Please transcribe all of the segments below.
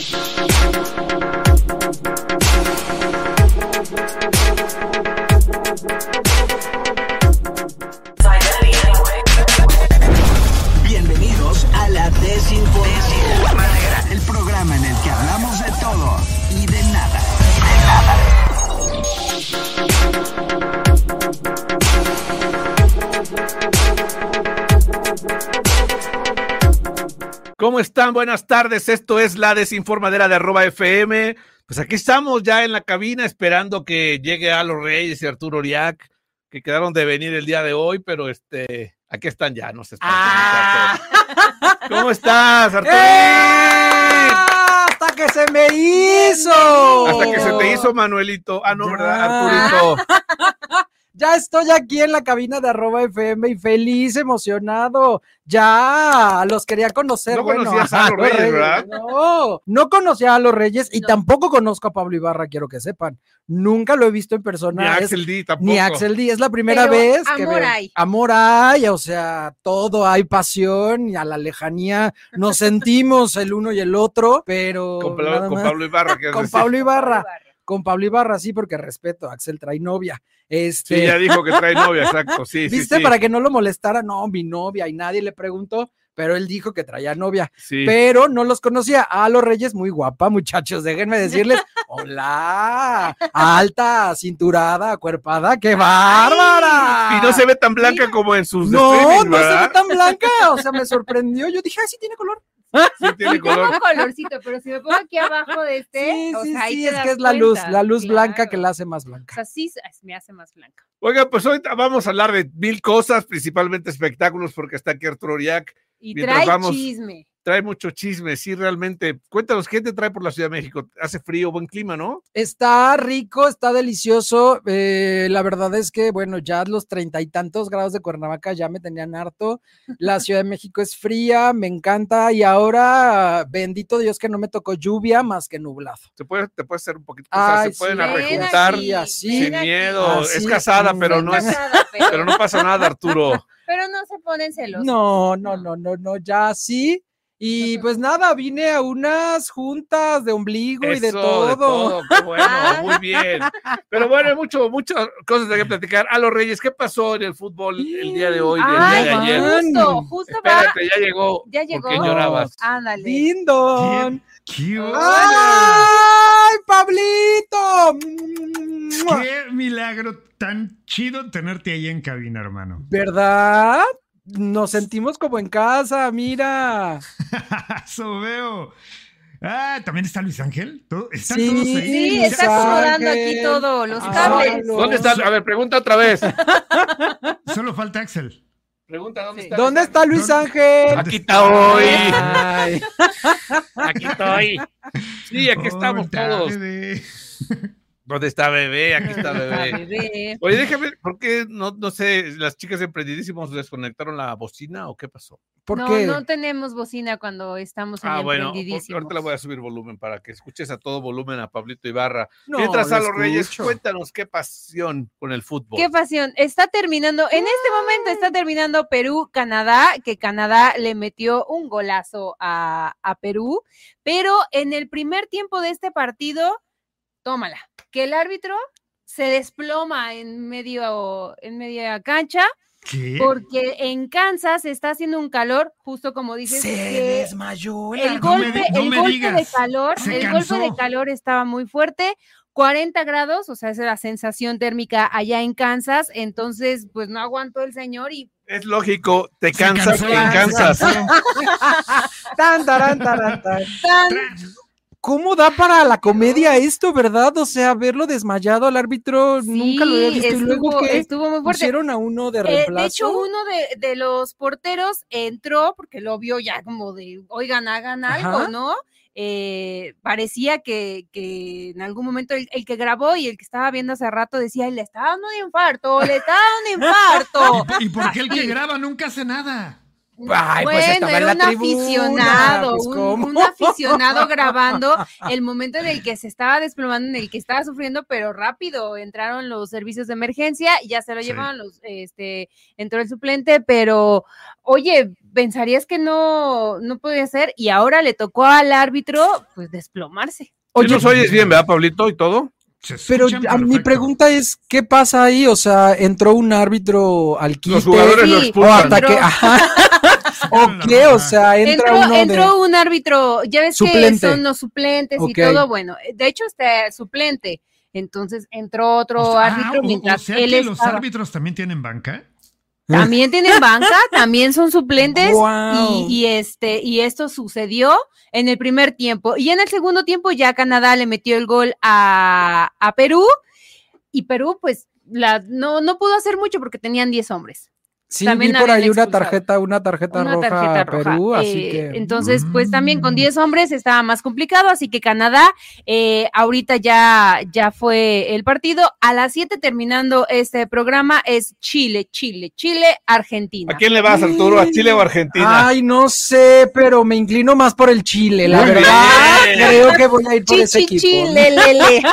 Bienvenidos a la Desinformadera, el programa en el que hablamos de todo y de nada. ¿Cómo están? Buenas tardes, esto es la Desinformadera de @FM. Pues aquí estamos ya en la cabina esperando que llegue Alo Reyes y Arturo Uriac, que quedaron de venir el día de hoy, pero aquí están ya, nos están. ¿Cómo estás, Arturo? ¡Hasta que se me hizo! Hasta que se te hizo, Manuelito. Ah, no, ¿verdad, Arturito? Ya estoy aquí en la cabina de @FM y feliz, emocionado. Ya, los quería conocer. No conocías a los Reyes, ¿verdad? No conocía a los Reyes y tampoco conozco a Pablo Ibarra, quiero que sepan. Nunca lo he visto en persona. Ni Axel D tampoco. Ni Axel D, es la primera vez que amor hay. Amor hay, o sea, todo hay pasión y a la lejanía nos sentimos el uno y el otro, pero Con Pablo Ibarra. con Pablo Ibarra. Con Pablo Ibarra, sí, porque respeto, Axel trae novia. Sí, ya dijo que trae novia, exacto, sí. ¿Viste? Sí. Para que no lo molestara, no, mi novia, y nadie le preguntó, pero él dijo que traía novia. Sí. Pero no los conocía. A los Reyes, muy guapa, muchachos, déjenme decirles, hola, alta, cinturada, acuerpada, ¡qué bárbara! Y no se ve tan blanca como en sus No, streamings, no se ¿verdad? ve tan blanca, o sea, me sorprendió. Yo dije, sí tiene color. Sí tiene color. Tengo colorcito, pero si me pongo aquí abajo de Sí, o sí, sea, ahí sí, te es das que es la luz cuenta. blanca Claro. que la hace más O blanca. sea, sí me hace más blanca. Oiga, pues hoy vamos a hablar de 1000 cosas, principalmente espectáculos, porque está aquí Arturo Uriac. Y Mientras trae vamos- chisme. Trae mucho chisme, sí, realmente. Cuéntanos, ¿qué te trae por la Ciudad de México? Hace frío, buen clima, ¿no? Está rico, está delicioso. La verdad es que, bueno, ya los 30 y tantos grados de Cuernavaca ya me tenían harto. La Ciudad de México es fría, me encanta. Y ahora, bendito Dios que no me tocó lluvia más que nublado. Te puede ser un poquito, o sea, Ay, se pueden sí, arrejuntar aquí, así. sin miedo. Así, Es casada, pero es no es, Casada, pero no pasa nada, Arturo. pero no se ponen celosos. No, ya sí. Y pues nada, vine a unas juntas de ombligo y de Eso, todo. qué bueno, muy bien. Pero bueno, hay muchas cosas de que platicar. A los Reyes, ¿qué pasó en el fútbol el día de hoy, el Ay, día de ayer? justo va. Espérate, ya llegó. Ya llegó. ¿Por qué llorabas? Ándale. ¡Dindon! ¡Qué, ¡Ay, Pablito! qué milagro tan chido tenerte ahí en cabina, hermano! ¿Verdad? Nos sentimos como en casa, mira. Eso veo. Ah, ¿también está Luis Ángel? ¿Están Sí, todos ahí? Sí, Luis está acomodando Ángel. aquí todo, los Ah, cables. ¿Dónde está? A ver, pregunta otra vez. Solo falta Axel. Pregunta, ¿dónde Sí. está? ¿Dónde está Luis Ángel? Aquí está hoy. Ay, Aquí estoy. Sí, aquí estamos Hola, todos. bebé. ¿Dónde está bebé? Aquí está bebé. Bebé. Oye, déjame, ¿por qué no sé, las chicas de Emprendidísimos desconectaron la bocina o qué pasó? ¿por No, qué? no tenemos bocina cuando estamos en Bueno, Emprendidísimos. ahorita le voy a subir volumen para que escuches a todo volumen a Pablito Ibarra. No, Mientras lo a los Reyes, escucho. cuéntanos qué pasión con el fútbol. Qué pasión. Está terminando, en este momento está terminando Perú-Canadá, que Canadá le metió un golazo a Perú, pero en el primer tiempo de este partido, tómala, que el árbitro se desploma en media cancha, ¿Qué? porque en Kansas está haciendo un calor, justo como dices, Se que desmayó. el No me golpe, di- no el me golpe digas. de calor, Se el cansó. golpe de calor estaba muy fuerte, 40 grados, o sea, esa es la sensación térmica allá en Kansas, entonces, pues no aguantó el señor y Es lógico, te Se cansas cansó, en Kansas. Tan, tarán, tarán, tan. tan, ¿Cómo da para la comedia esto, verdad? O sea, verlo desmayado al árbitro, sí, nunca lo había visto. Y luego que estuvo muy fuerte. pusieron a uno de reemplazo. De hecho, uno de los porteros entró porque lo vio ya como de, oigan, hagan algo, Ajá. ¿no? Parecía que en algún momento el que grabó y el que estaba viendo hace rato decía, le está dando un infarto, le está dando un infarto. ¿Y por qué el que graba nunca hace nada? Ay, pues bueno, estaba en era la un tribuna, aficionado, pues, un aficionado grabando el momento en el que se estaba desplomando, en el que estaba sufriendo, pero rápido entraron los servicios de emergencia, ya se lo llevaron entró el suplente, pero oye, pensarías que no podía ser, y ahora le tocó al árbitro pues desplomarse. Oye, ¿nos oyes bien, verdad, Pablito, y todo? Pero mi pregunta es, ¿qué pasa ahí? O sea, ¿entró un árbitro al quite? Los jugadores lo Sí, expulsan. ¿O hasta que, ¿o qué? O sea, entró un árbitro, ya ves suplente. que son los suplentes y todo, bueno, de hecho suplente, entonces entró otro árbitro mientras o sea él que estaba. los árbitros también tienen banca. También tienen banca, también son suplentes. Wow. y esto sucedió en el primer tiempo, y en el segundo tiempo ya Canadá le metió el gol a Perú, y Perú pues no pudo hacer mucho porque tenían 10 hombres. Sí, También vi por habían ahí una expulsado. tarjeta roja a Perú, así que... Entonces, pues también con 10 hombres estaba más complicado, así que Canadá, ahorita ya fue el partido. A las 7 terminando este programa es Chile, Argentina. ¿A quién le vas, Arturo? ¿A Chile o a Argentina? Ay, no sé, pero me inclino más por el Chile, la Muy verdad. bien. Creo que voy a ir por ese equipo. Chile.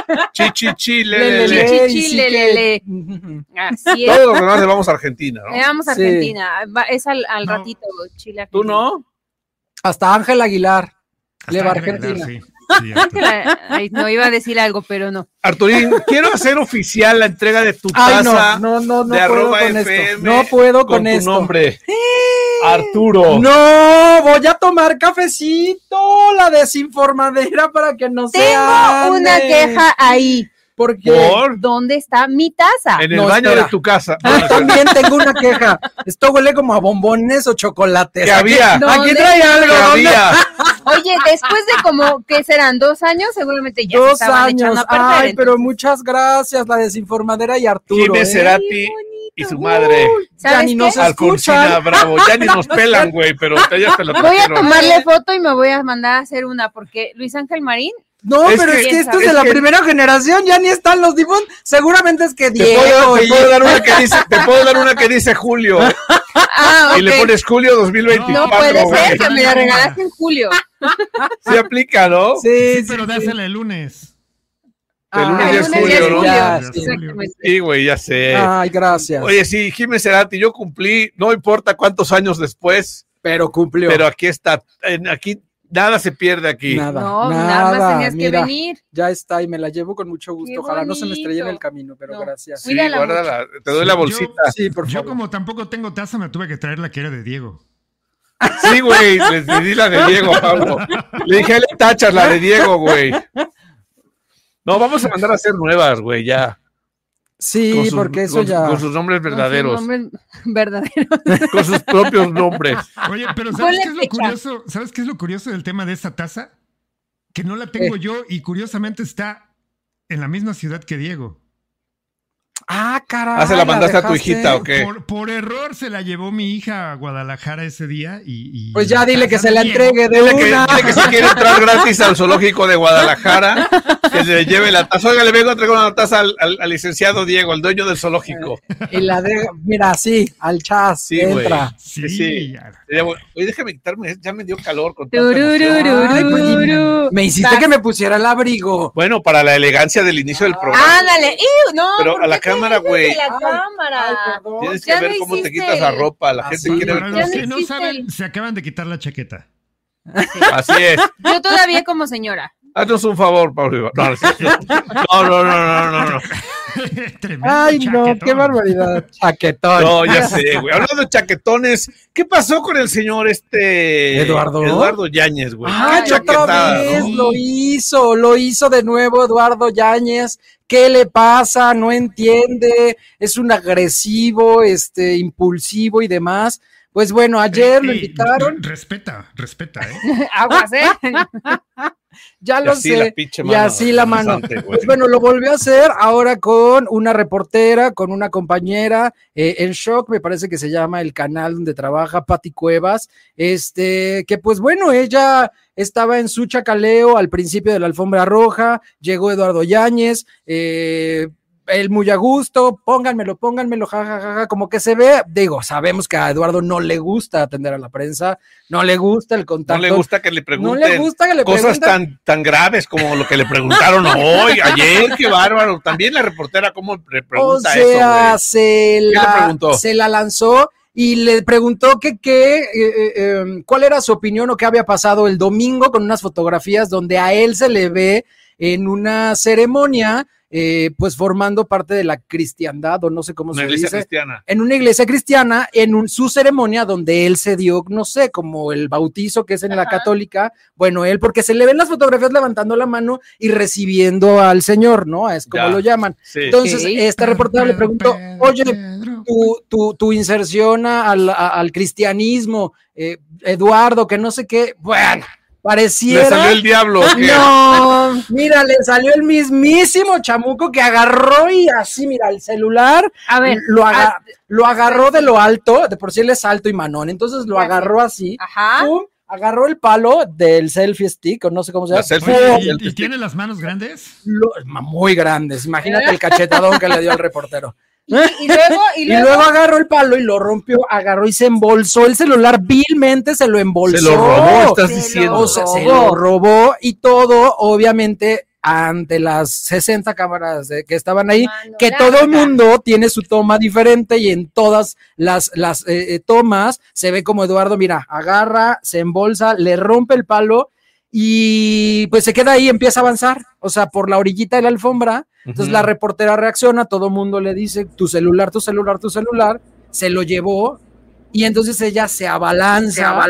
Chile. Así es. Todos los demás le vamos a Argentina, ¿no? Le vamos a Sí. Argentina. Es al No. ratito Chile. ¿Tú Argentina. no? Hasta Ángel Aguilar. Hasta Le va a Ángel Aguilar, Argentina. sí, Arturo. Ay, no iba a decir algo, pero no. Arturín, quiero hacer oficial la entrega de tu Ay, taza no de puedo arroba con FM esto. No puedo con tu esto. nombre. Arturo. No, voy a tomar cafecito, la desinformadera para que no se Tengo una ande. queja ahí. Porque ¿Por? ¿Dónde está mi taza? En el No, baño espera. de tu casa. también tengo una queja. Esto huele como a bombones o chocolates. ¿Qué había? No. Aquí ¿Dónde? trae algo. ¿Qué ¿dónde? había? Oye, después de como, ¿qué serán? 2 años, seguramente ya se 2 estaban años. echando a perder. Ay, pero entonces, muchas gracias, la desinformadera y Arturo. Jiménez Cerati y su madre. Ya ¿sabes ni qué? nos Alfonsina escuchan. Bravo. Ya ni nos pelan, güey, pero ya te lo Voy a trajeron. tomarle foto y me voy a mandar a hacer una, porque Luis Ángel Marín, No, Es pero que- es que esto es es de la que- primera generación, ya ni están los Difón. Seguramente es que Te Diego. puedo dar una que dice, te puedo dar una que dice Julio. Y le ok. pones Julio 2024. No puede güey. ser que me la regalaste en julio. Sí aplica, ¿no? Sí, Sí, pero dásela el lunes. El lunes Ay, ya es lunes ya es julio, ¿no? Ya, Ya, sí. Exactamente. Sí, güey, ya sé. Ay, gracias. Oye, sí, Jiménez Cerati, yo cumplí, no importa cuántos años después, pero cumplió. pero aquí está, aquí nada se pierde aquí. Nada, No, nada más tenías que mira, venir. Ya está y me la llevo con mucho gusto. Qué Ojalá no se me estrelle en bonito. el camino, pero No. gracias. Sí, Cuídala guárdala, te doy la bolsita. Sí, por Yo favor. como tampoco tengo taza, me tuve que traer la que era de Diego. Sí, güey, le di la de Diego a Pablo. Le dije, le tachas la de Diego, güey. No, vamos a mandar a hacer nuevas, güey, ya. Sí, Con sus- porque eso con- ya. Con sus nombres verdaderos, Con su nombre verdadero. con sus propios nombres. Oye, pero Ponle ¿sabes qué es lo fecha. curioso? ¿Sabes qué es lo curioso del tema de esta taza? Que no la tengo yo y curiosamente está en la misma ciudad que Diego. Ah, caray. Ah, ¿se la mandaste a tu dejaste. hijita o qué? Por error se la llevó mi hija a Guadalajara ese día y Pues ya dile que taza se la de Diego. entregue de Dile que, una. dile que si quiere entrar gratis al zoológico de Guadalajara, que se le lleve la taza. Oiga, le vengo a entregar una taza al licenciado Diego, al dueño del zoológico. Y la de, mira, sí, al chas, Sí, güey. entra. Sí, Sí. ya. Oye, déjame quitarme, ya me dio calor con tanta Tururururu. Ay, pues, Turururu. Me hiciste que me pusiera el abrigo. Bueno, para la elegancia del inicio del programa. Ándale. ¡Iu! No, Pero ¿por a la qué te cámara, dices güey. de la Ay, cámara. Ay, perdón. Tienes que Ya ver no cómo te hiciste quitas la ropa. La Ah, gente sí. quiere Para ver. Ya los no que no existe saben, el- se acaban de quitar la chaqueta. Así es. Yo todavía como señora. Haznos un favor, Pablo. No. Tremendo Ay, no, chaquetón. qué barbaridad. Chaquetón. No, ya sé, güey. Hablando de chaquetones, ¿qué pasó con el señor ¿Eduardo? Yáñez, güey? Ay, Qué otra chaquetada, vez ¿no? lo hizo de nuevo Eduardo Yáñez. ¿Qué le pasa? No entiende, es un agresivo, impulsivo y demás. Pues bueno, ayer lo invitaron, Respeta, Aguas, ¿eh? ya Y lo así la sé, pinche y mano así la mano. amenazante, güey. Pues bueno, lo volvió a hacer ahora con una reportera, con una compañera en Shock, me parece que se llama el canal donde trabaja Pati Cuevas, que pues bueno, ella estaba en su chacaleo al principio de la alfombra roja, llegó Eduardo Yáñez, él muy a gusto, pónganmelo, jajajaja, como que se ve, digo, sabemos que a Eduardo no le gusta atender a la prensa, no le gusta el contacto. No le gusta que le pregunten, no le gusta que le cosas tan graves como lo que le preguntaron hoy, ayer, qué bárbaro. También la reportera, ¿cómo le pregunta eso, güey? Se la lanzó y le preguntó cuál era su opinión o qué había pasado el domingo con unas fotografías donde a él se le ve en una ceremonia, pues formando parte de la cristiandad, o no sé cómo se dice. Cristiana. En una iglesia cristiana, su ceremonia donde él se dio, no sé, como el bautizo que es en la católica, bueno, él, porque se le ven las fotografías levantando la mano y recibiendo al Señor, ¿no? Es como lo llaman. Sí. Entonces, esta reportera le preguntó, oye, tu inserción al cristianismo, Eduardo, que no sé qué, bueno, pareciera. ¿Le salió el diablo? No, mira, le salió el mismísimo chamuco que agarró y así, mira, el celular, a ver, lo agarró de lo alto, de por sí él es alto y manón, entonces lo agarró así, pum, agarró el palo del selfie stick, o no sé cómo se llama. ¿Y tiene las manos grandes? Muy grandes, imagínate el cachetadón que le dio al reportero. Y luego agarró el palo y lo rompió, agarró y se embolsó el celular, vilmente se lo embolsó. Se lo robó, estás diciendo. O sea, se lo robó y todo, obviamente, ante las 60 cámaras que estaban ahí, que todo el mundo tiene su toma diferente y en todas las tomas se ve como Eduardo, mira, agarra, se embolsa, le rompe el palo y pues se queda ahí, empieza a avanzar, o sea, por la orillita de la alfombra. Entonces la reportera reacciona, todo el mundo le dice, tu celular, se lo llevó, y entonces ella se abalanza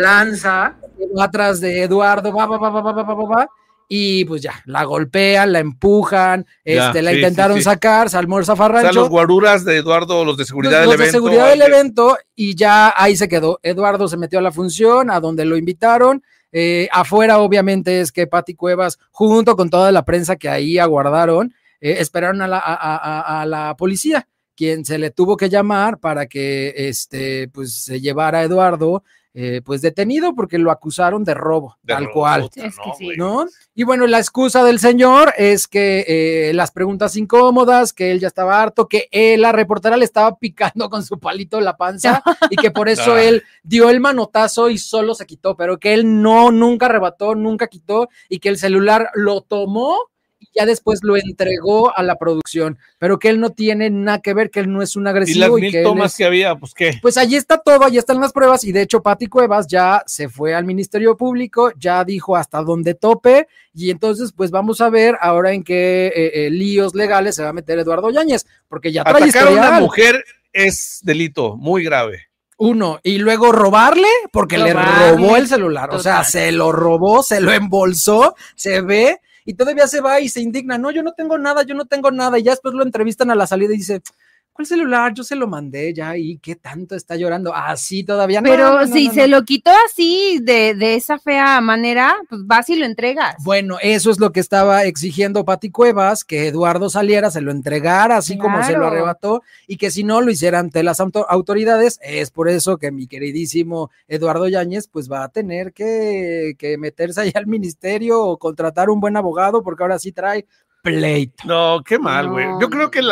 atrás de Eduardo, va, y pues ya, la golpean, la empujan, la intentaron sacar, se armó el zafarrancho. O sea, los guaruras de Eduardo, los de seguridad del evento. Los de seguridad del evento, y ya ahí se quedó. Eduardo se metió a la función, a donde lo invitaron. Afuera, obviamente, es que Pati Cuevas, junto con toda la prensa que ahí aguardaron, esperaron a la policía, quien se le tuvo que llamar para que pues se llevara a Eduardo pues detenido porque lo acusaron de robo, tal cual. Es que sí. ¿No? Y bueno, la excusa del señor es que las preguntas incómodas, que él ya estaba harto, que la reportera le estaba picando con su palito la panza y que por eso él dio el manotazo y solo se quitó, pero que él nunca arrebató, nunca quitó, y que el celular lo tomó y ya después lo entregó a la producción, pero que él no tiene nada que ver, que él no es un agresivo. ¿Y las 1000 tomas que había? Pues, ¿qué? Pues allí está todo, allí están las pruebas, y de hecho Pati Cuevas ya se fue al Ministerio Público, ya dijo hasta dónde tope, y entonces pues vamos a ver ahora en qué líos legales se va a meter Eduardo Yáñez, porque ya trae atacar a una mujer es delito muy grave. Uno, y luego robarle, porque le robó el celular, total. O sea, se lo robó, se lo embolsó, se ve, y todavía se va y se indigna, no, yo no tengo nada, y ya después lo entrevistan a la salida y dice, ¿cuál celular? Yo se lo mandé ya, y ¿qué tanto está llorando? Así todavía no. Pero si se lo quitó así, de esa fea manera, pues vas y lo entregas. Bueno, eso es lo que estaba exigiendo Pati Cuevas, que Eduardo saliera, se lo entregara, así como se lo arrebató, y que si no lo hiciera ante las autoridades. Es por eso que mi queridísimo Eduardo Yáñez, pues va a tener que meterse allá al ministerio o contratar un buen abogado, porque ahora sí trae pleito. No, qué mal, güey. Yo creo que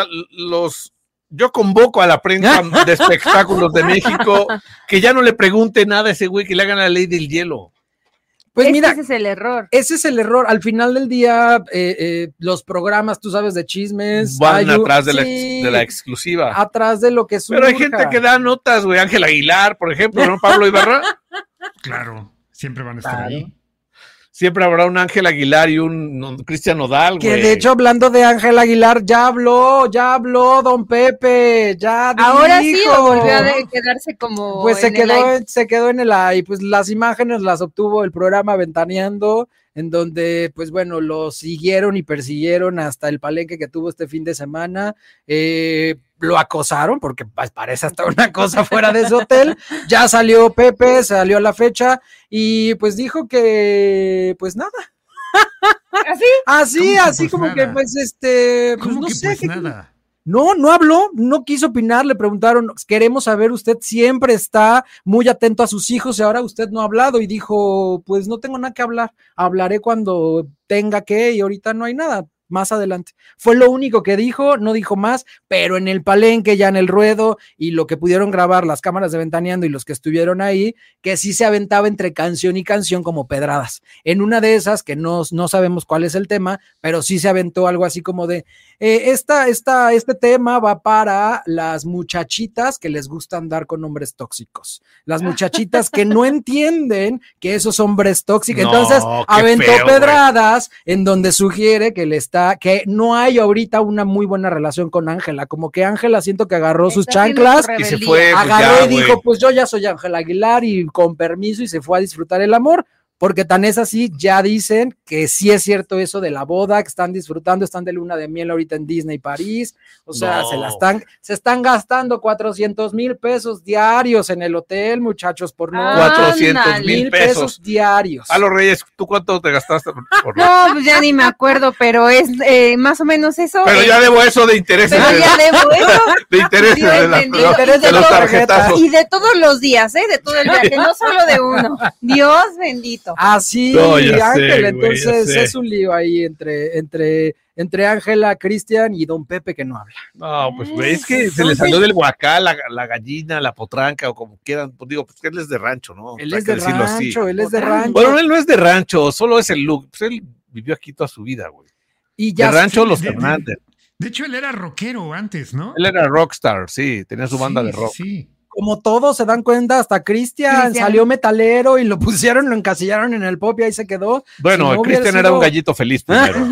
yo convoco a la prensa de espectáculos de México que ya no le pregunte nada a ese güey, que le hagan la ley del hielo. Pues mira, ese es el error. Ese es el error. Al final del día, los programas, tú sabes, de chismes. Van atrás de la exclusiva. Atrás de lo que surja. Pero hay gente que da notas, güey. Ángel Aguilar, por ejemplo, ¿no? Pablo Ibarra. Claro, siempre van a estar ahí. Siempre habrá un Ángel Aguilar y un Cristian Nodal, güey. Que de hecho, hablando de Ángel Aguilar, ya habló don Pepe, ya dijo. Ahora sí, o volvió a quedarse como pues se quedó en el aire, pues las imágenes las obtuvo el programa Ventaneando, en donde, pues bueno, lo siguieron y persiguieron hasta el palenque que tuvo este fin de semana, lo acosaron, porque parece hasta una cosa fuera de ese hotel. Ya salió Pepe, salió a la fecha, y pues dijo que, pues nada. Así como que, pues, pues ¿cómo no que sé. Pues nada? No habló, no quiso opinar, le preguntaron, queremos saber, usted siempre está muy atento a sus hijos y ahora usted no ha hablado, y dijo, pues no tengo nada que hablar, hablaré cuando tenga que, y ahorita no hay nada. más adelante. Fue lo único que dijo, no dijo más, pero en el palenque, ya en el ruedo, y lo que pudieron grabar las cámaras de Ventaneando y los que estuvieron ahí, que sí se aventaba entre canción y canción como pedradas. En una de esas, que no sabemos cuál es el tema, pero sí se aventó algo así como de, este tema va para las muchachitas que les gusta andar con hombres tóxicos, las muchachitas que no entienden que esos hombres tóxicos, No, entonces qué aventó feo, pedradas en donde sugiere que no hay ahorita una muy buena relación con Ángela, como que Ángela siento que agarró sus Está haciendo chanclas, su Y se rebeldía. fue, pues, agarró ya, y dijo, güey. pues yo ya soy Ángela Aguilar y con permiso, y se fue a disfrutar el amor, porque tan es así, ya dicen que sí es cierto eso de la boda, que están disfrutando, están de luna de miel ahorita en Disney París, o sea, No. se están gastando 400,000 pesos diarios en el hotel, muchachos, por no 400,000 pesos. diarios. A los Reyes, ¿tú cuánto te gastaste? por- No, pues ya ni me acuerdo, pero es más o menos eso. Pero ya debo eso de intereses. Pero ya debo eso. De intereses Dios de, la- bendito. de los tarjetazos. Y de todos los días, de todo el viaje, no solo de uno. Dios bendito. Así, No, ya Ángel, sé, güey, entonces ya sé. es un lío ahí entre Ángela, Cristian y don Pepe que no habla. No, pues güey, es que se le salió del huacal la gallina, la potranca o como quieran. Pues digo, pues que él es de rancho, ¿no? Él Hay es que de decirlo así. rancho, él es de rancho. Bueno, él no es de rancho, solo es el look. Pues él vivió aquí toda su vida, güey. Y De ya rancho sí, los de- Fernández. De hecho, él era rockero antes, ¿no? Él era rockstar, sí, tenía su banda Sí, de rock. Sí. como todos se dan cuenta, hasta Cristian salió metalero y lo pusieron, lo encasillaron en el pop y ahí se quedó. Bueno, Si no hubiera Cristian era sido un gallito feliz primero.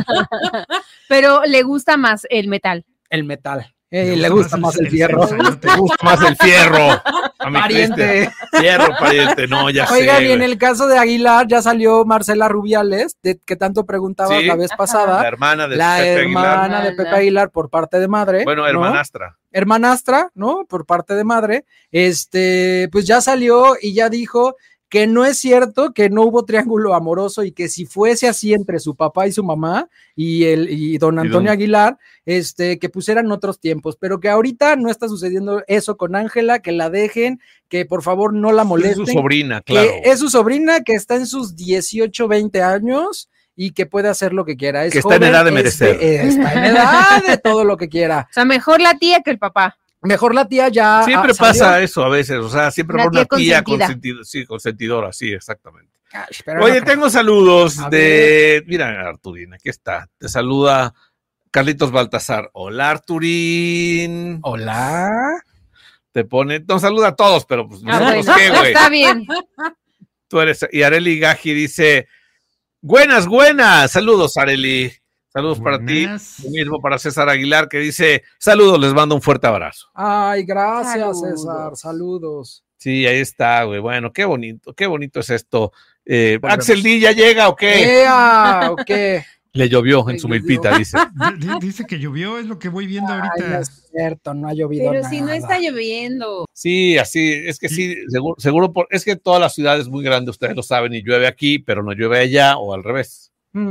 Pero le gusta más el metal. el metal. Le gusta más el fierro. Me gusta más el fierro. A mi Pariente. Cristian. Fierro, pariente. No, ya Oigan, sé. y en güey. el caso de Aguilar ya salió Marcela Rubiales, que tanto preguntaba Sí. la vez pasada. La hermana de La Pepe hermana Aguilar. de Pepe Aguilar por parte de madre. Bueno, ¿no? hermanastra. Hermanastra, ¿no? Por parte de madre. Pues ya salió y ya dijo que no es cierto, que no hubo triángulo amoroso y que si fuese así entre su papá y su mamá y don Antonio Aguilar, que pusieran otros tiempos, pero que ahorita no está sucediendo eso con Ángela, que la dejen, que por favor no la molesten. Es su sobrina, claro. Que es su sobrina, que está en sus 18, 20 años y que puede hacer lo que quiera. Es que está en joven, edad de merecer. está en edad de todo lo que quiera. O sea, mejor la tía que el papá. Mejor la tía ya. Siempre salió. pasa eso a veces, o sea, siempre La por una tía tía consentidora, sí, exactamente. Ay, pero Oye, no tengo saludos A de. Mira, Arturín, aquí está. Te saluda Carlitos Baltasar. Hola, Arturín. Hola. Te pone. No, saluda a todos, pero pues nosotros bueno, qué, güey. está bien. Tú eres. Y Areli Gaji dice: Buenas, buenas. Saludos, Areli. Saludos para ti. Buenas. Lo mismo para César Aguilar, que dice: Saludos, les mando un fuerte abrazo. Ay, gracias, Saludos. César. Saludos. Sí, ahí está, güey. Bueno, qué bonito es esto. Axel D, ¿ya llega o qué? ¡Ea! ¿O qué? Le llovió en Le su llovió. milpita, dice. Dice que llovió, es lo que voy viendo Ay, no ahorita. es cierto, no ha llovido Pero nada. si no está lloviendo. Sí, así, es que sí, seguro es que toda la ciudad es muy grande, ustedes lo saben, y llueve aquí, pero no llueve allá, o al revés.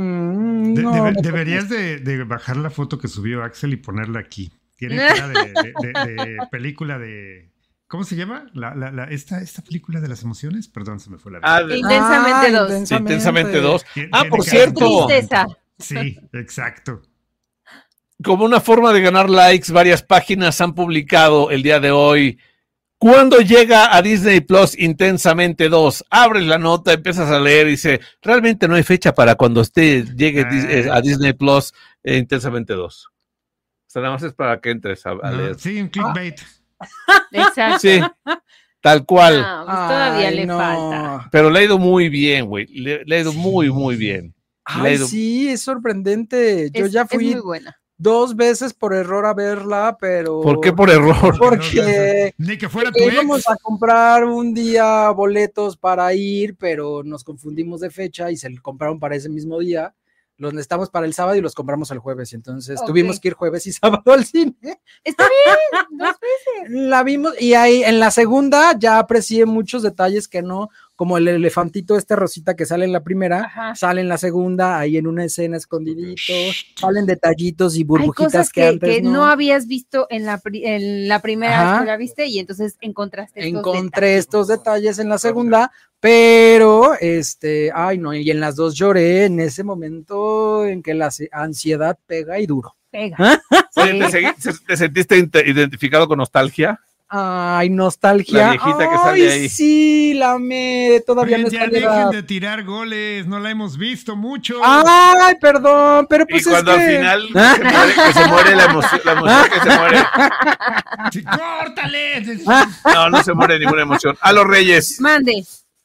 No, Deberías de bajar la foto que subió Axel y ponerla aquí. Tiene cara de película de... ¿Cómo se llama? Esta película de las emociones. Perdón, se me fue la vida. Intensamente dos. Intensamente 2. Tiene por cara cierto. de- Tristeza. Sí, exacto. Como una forma de ganar likes, varias páginas han publicado el día de hoy. ¿Cuándo llega a Disney Plus Intensamente 2? Abres la nota, empiezas a leer y dice, realmente no hay fecha para cuando llegue a Disney Plus Intensamente 2. O sea, nada más es para que entres a No, leer. sí, un clickbait. Exacto. Sí, tal cual. No, pues todavía Ay, le no. falta. Pero le ha ido muy bien, güey. Le ha ido muy, muy bien. Le ha Ay, ido- sí, es sorprendente. Yo ya Es fui muy buena. 2 veces por error a verla, pero... ¿Por qué por error? Porque Ni que fuera tu íbamos ex. a comprar un día boletos para ir, pero nos confundimos de fecha y se compraron para ese mismo día. Los necesitamos para el sábado y los compramos el jueves. Entonces Ok. tuvimos que ir jueves y sábado al cine. Está bien, 2 veces. La vimos y ahí en la segunda ya aprecié muchos detalles que no, como el elefantito rosita que sale en la primera, Ajá. sale en la segunda, ahí en una escena escondidito, salen detallitos y Hay burbujitas cosas que antes que no habías visto en la primera Ajá. vez que la viste y entonces encontraste estos Encontré detalles. estos detalles en la segunda, pero ay no, y en las dos lloré en ese momento en que la ansiedad pega y duro. Pega. Oye, Sí. ¿te sentiste identificado con nostalgia? Ay, nostalgia. La viejita que Ay, sale ahí. Sí, la amé, todavía Oigan, no ya está en dejen edad. de tirar goles, no la hemos visto mucho. Ay, perdón, pero pues Y cuando es al que... final que se muere la emoción que se muere. Sí, ¡córtale! No, no se muere ninguna emoción. A los Reyes. Mande.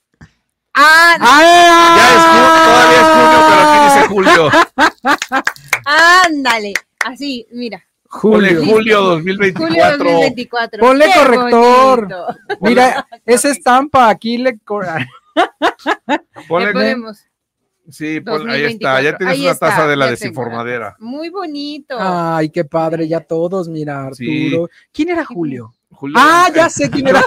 Ya es todavía es junio, pero aquí dice julio. Ándale. Así, mira. Ponle Julio. julio 2024. Julio 2024. Ponle ¡Qué corrector. bonito! Mira, esa estampa aquí le... Ponle- Le ponemos sí, ahí está. 2024. Ya tienes Ahí una está, taza de la ya tengo. desinformadera. Muy bonito. Ay, qué padre, ya todos, mira, Arturo. Sí. ¿Quién era Julio? Julio. Ya sé quién era.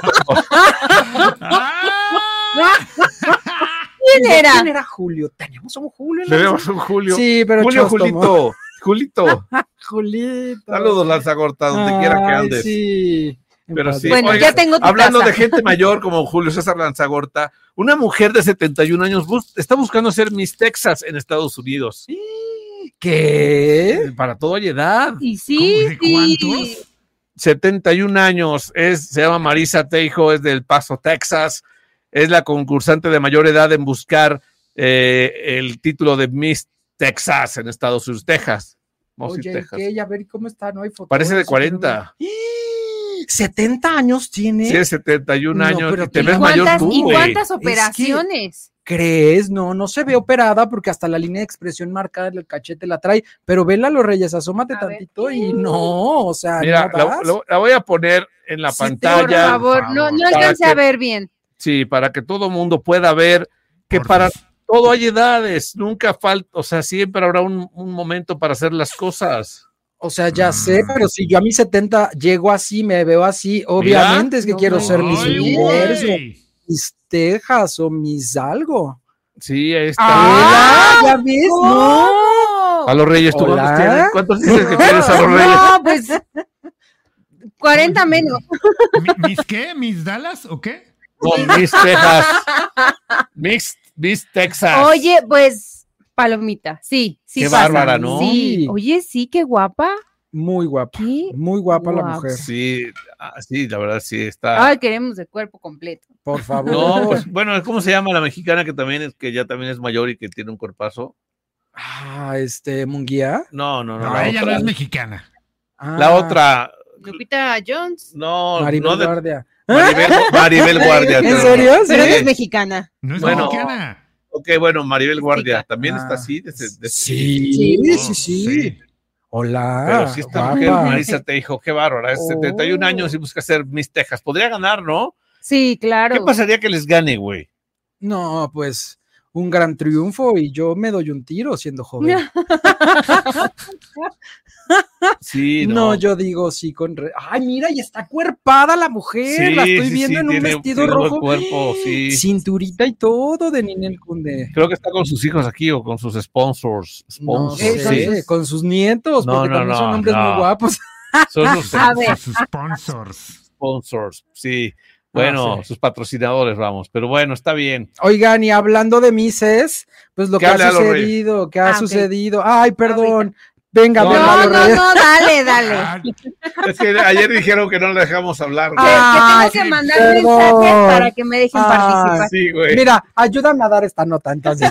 ¿Quién era? ¿Quién era Julio? Teníamos un Julio. en la Tenemos un Julio. Sí, pero Julio, Chóstomo. Julito. Julito. Saludos, Lanzagorta, donde quiera que Ay, andes. Sí. En Pero paz sí, Bueno, oiga, ya tengo tu hablando taza. de gente mayor como Julio César Lanzagorta, una mujer de 71 años está buscando ser Miss Texas en Estados Unidos. ¿Qué? Para toda edad. Y sí, ¿Cómo? ¿De cuántos? 71 años, se llama Marisa Teijo, es del Paso, Texas, es la concursante de mayor edad en buscar el título de Miss Texas en Estados Unidos, Texas. Austin, Oye, Texas. ¿qué? A ver cómo está, no hay foto. Parece de 40. 70 años tiene. Sí, 71 No, años pero y te ¿y ves mayor tú, ¿Y güey. cuántas operaciones? ¿Crees? No se ve operada porque hasta la línea de expresión marcada del cachete la trae, pero vela los Reyes, asómate A ver. tantito y no, o sea, Mira, no das. la voy a poner en la Sí, por Por pantalla. favor, no Para alcancé que- a ver bien. Sí, para que todo mundo pueda ver que Por para favor. todo hay edades, nunca falta, o sea, siempre habrá un momento para hacer las cosas. O sea, ya sé, pero si yo a mis 70 llego así, me veo así, obviamente es que no, quiero no, ser Miss Ay, Universo, güey. Miss Texas o Miss algo. Sí, ahí está. ¿Ya ves? No. A los Reyes, ¿tú Hola. cuántos tienes? ¿Cuántos dices que tienes a los Reyes? No, pues 40 menos. ¿Mis qué? ¿Mis Dallas o qué? No, Miss Texas. Miss Texas. Oye, pues palomita, sí, sí Qué pasa. bárbara, ¿no? Sí. Oye, sí, qué guapa. Muy guapa, ¿Qué? muy guapa la Guapa. mujer. Sí, sí, la verdad sí está. Ay, queremos de cuerpo completo. Por favor. No, pues bueno, ¿cómo se llama la mexicana que también que ya también es mayor y que tiene un cuerpazo? Munguía. No, No, la ella no otra. es mexicana. La otra, Lupita Jones. no, Maribel no de Guardia. Maribel Guardia. ¿En pero- serio? Pero no ¿Sí? es mexicana. No es Bueno. mexicana. Ok, bueno, Maribel Guardia también Ah, está así. Sí, No, sí. Hola. Pero si esta guapa. mujer, Marisa te dijo, qué bárbara, es Oh. 71 años y busca ser Miss Texas. Podría ganar, ¿no? Sí, claro. ¿Qué pasaría que les gane, güey? No, pues un gran triunfo y yo me doy un tiro siendo joven. Sí, No, no. yo digo sí Ay, mira, y está cuerpada la mujer. Sí, la estoy sí, viendo sí, en un tiene vestido un buen rojo. cuerpo, sí. Cinturita y todo de Ninel Conde. Creo que está con sus hijos aquí o con sus sponsors. No Sponsors, sé, sí. con sus nietos, No, porque no, también son no, hombres no. muy guapos. Son sus A ver. Sus sponsors. sponsors, sí. Bueno, sí. sus patrocinadores, vamos. Pero bueno, está bien. Oigan, y hablando de Mises, pues lo Que que ha hable a los sucedido, ¿qué ha Ah, ok. sucedido? Ay, perdón. Venga, No, venga, No, los no, Reyes. no, dale, dale. Ah, Es que ayer dijeron que no le dejamos hablar. güey. Ay, Que tengo que mandar perdón. mensajes para que me dejen Ay. participar. Sí, güey. Mira, ayúdame a dar esta nota entonces.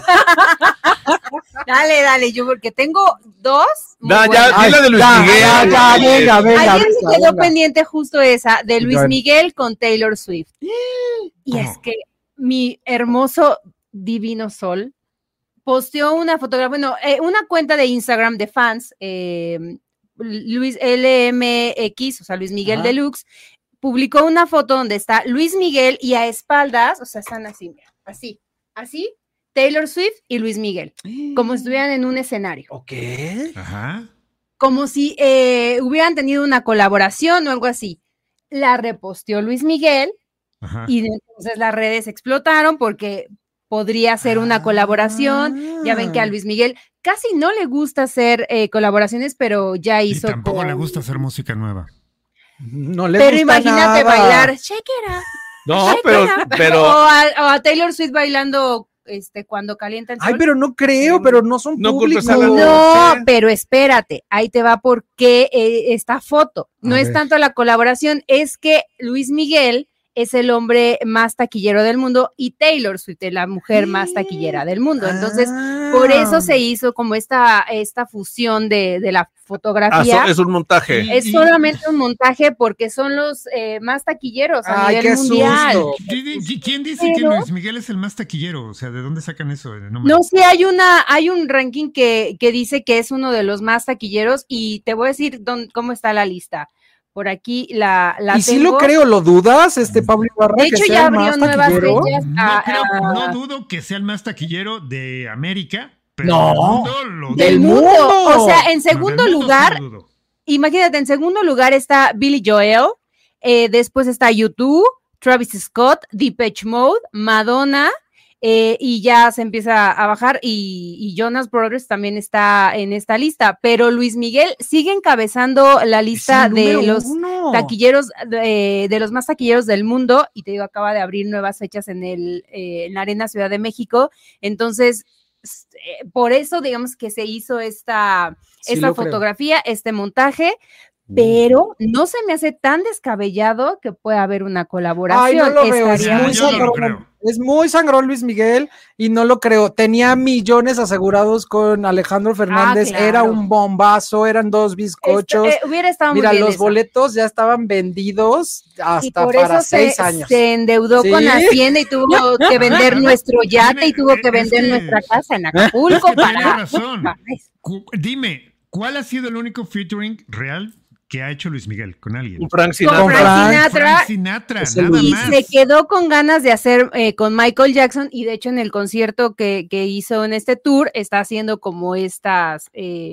Dale, yo porque tengo dos. muy No, ya, buenas. dile de Luis Ya, Miguel. ya, ya, güey. venga, venga. Ayer me venga, quedó venga. pendiente justo esa de Luis Bueno. Miguel con Taylor Swift. Y ¿Cómo? es que mi hermoso divino sol posteó una fotografía, bueno, una cuenta de Instagram de fans, Luis LMX, o sea, Luis Miguel Ajá. Deluxe, publicó una foto donde está Luis Miguel y a espaldas, o sea, están así, mira, así, Taylor Swift y Luis Miguel, como si estuvieran en un escenario, Ok. Ajá. como si hubieran tenido una colaboración o algo así. La reposteó Luis Miguel Ajá. Y entonces las redes explotaron porque podría ser una colaboración. Ya ven que a Luis Miguel casi no le gusta hacer colaboraciones, pero ya Y hizo. tampoco le gusta hacer música nueva. No le Pero gusta imagínate nada. bailar Shake It Up. No, Shake pero, It Up. pero O a Taylor Swift bailando cuando calienta el sol. Ay, pero no creo, pero no son No públicos. culpes a la- No, Sí. pero espérate, ahí te va porque esta foto. No A es ver. tanto la colaboración, es que Luis Miguel es el hombre más taquillero del mundo y Taylor Swift es la mujer más taquillera del mundo. Entonces, por eso se hizo como esta fusión de la fotografía. es un montaje. Es solamente un montaje porque son los más taquilleros a Ay, nivel qué mundial. susto. ¿Quién dice que Pero- Luis Miguel es el más taquillero? O sea, ¿de dónde sacan eso? El número? No, sí hay un ranking que dice que es uno de los más taquilleros y te voy a decir cómo está la lista. Por aquí la Y sí tengo. lo creo, ¿lo dudas, Pablo Ibarra? De que hecho, sea ya el abrió más nuevas taquillero? fechas. No dudo que sea el más taquillero de América, pero No. del mundo lo Del dudo. mundo. mundo. O sea, en No, segundo del mundo lugar, sí lo dudo. imagínate, en segundo lugar está Billy Joel, después está U2, Travis Scott, Depeche Mode, Madonna, y ya se empieza a bajar, y Jonas Brothers también está en esta lista, pero Luis Miguel sigue encabezando la lista Es el de número los uno. taquilleros, de los más taquilleros del mundo, y te digo, acaba de abrir nuevas fechas en la Arena Ciudad de México, entonces, por eso digamos que se hizo esta Sí lo creo. fotografía, este montaje, pero no se me hace tan descabellado que pueda haber una colaboración. Ay, no lo veo, es Estaría muy yo no lo sangrón. creo. Es muy sangrón Luis Miguel y no lo creo. Tenía millones asegurados con Alejandro Fernández, claro. era un bombazo, eran 2 bizcochos. Hubiera estado muy Mira, bien los esa. boletos ya estaban vendidos Y hasta por para eso 6 años. se endeudó Sí. con Hacienda y tuvo que vender nuestro yate y tuvo que Es vender que- nuestra casa en Acapulco Tienes para... razón. Dime, ¿cuál ha sido el único featuring real que ha hecho Luis Miguel con alguien? Un Frank Con Sinatra. Frank Frank Sinatra, Frank Sinatra, Es el nada y más. se quedó con ganas de hacer con Michael Jackson, y de hecho en el concierto que hizo en este tour está haciendo como estas,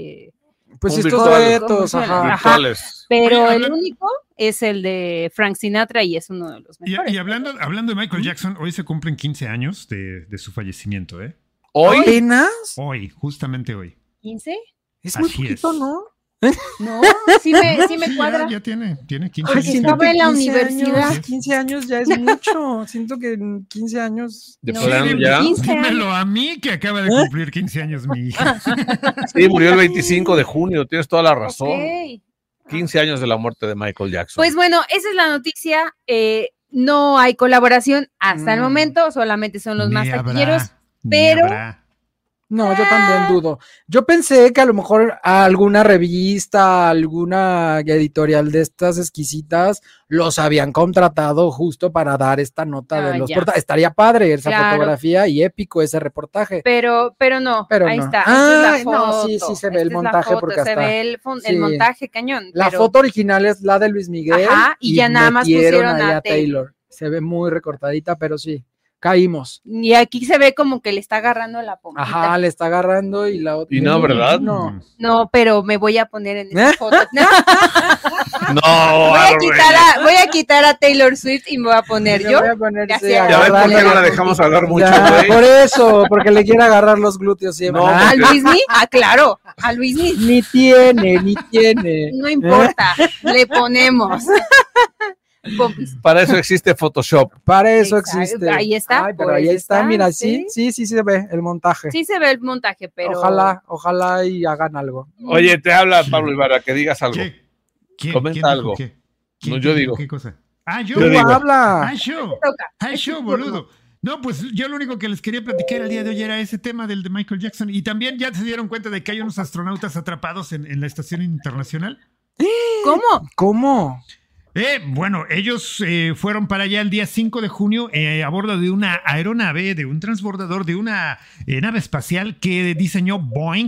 Pues Un estos virtual. duetos, ajá. Virtuales. pero Oye, el único es el de Frank Sinatra y es uno de los mejores. Y hablando de Michael Jackson, hoy se cumplen 15 años de su fallecimiento, ¿eh? Hoy, ¿Apenas? Hoy, justamente hoy. ¿15? Es muy Así poquito, es. ¿no? No, sí me Sí, cuadra. ya tiene 15 Porque años. estaba en la 15 universidad. años, 15 años ya es mucho. Siento que en 15 años. de No, plano sí, ya. 15 Dímelo a mí que acaba de cumplir 15 años mi hija. Sí, murió el 25 de junio, tienes toda la razón. Ok. 15 años de la muerte de Michael Jackson. Pues bueno, esa es la noticia. No hay colaboración hasta el momento, solamente son los más Ni habrá, taquilleros. ni pero- habrá. No, yo también dudo. Yo pensé que a lo mejor alguna revista, alguna editorial de estas exquisitas los habían contratado justo para dar esta nota de los ya. portales. Estaría padre esa Claro. fotografía y épico ese reportaje. Pero no, Pero ahí no. está. Ah, esta es la no, foto. sí, sí se ve el Esta es la montaje foto, porque se hasta- ve el sí. montaje cañón. La pero- foto original es la de Luis Miguel. Ajá, y ya nada más metieron pusieron ahí a a Taylor. Se ve muy recortadita, pero sí, caímos. Y aquí se ve como que le está agarrando la pompita. Ajá, le está agarrando y la otra. Y no, ¿verdad? No. No, pero me voy a poner en esa foto. No, No, voy a quitar a Taylor Swift y me voy a poner Le yo. voy a poner, Ya sí, sé, ya ves por qué agarrarle no la dejamos hablar mucho, Ya, güey. por eso, porque le quiere agarrar los glúteos siempre. No, Ah, ¿A Luismi? Ah, claro, a Luismi. ni tiene. No importa, le ponemos. Pompis. Para eso existe Photoshop. Para eso Exacto, existe. ahí está, Ay, pero pues ahí está, está, mira, sí. sí se ve el montaje. Sí se ve el montaje, pero. Ojalá y hagan algo. Oye, te habla Pablo Ibarra, que digas algo. ¿Qué? Comenta dijo algo. qué? No, yo digo. ¿Qué cosa? Ah, Yo Tú digo. habla. Ah, show. Toca. Ah, show, boludo. No, pues yo lo único que les quería platicar el día de hoy era ese tema del de Michael Jackson. Y también ya se dieron cuenta de que hay unos astronautas atrapados en la estación internacional. ¿Cómo? ¿Cómo? Bueno, ellos fueron para allá el día 5 de junio a bordo de una aeronave, de un transbordador, de una nave espacial que diseñó Boeing.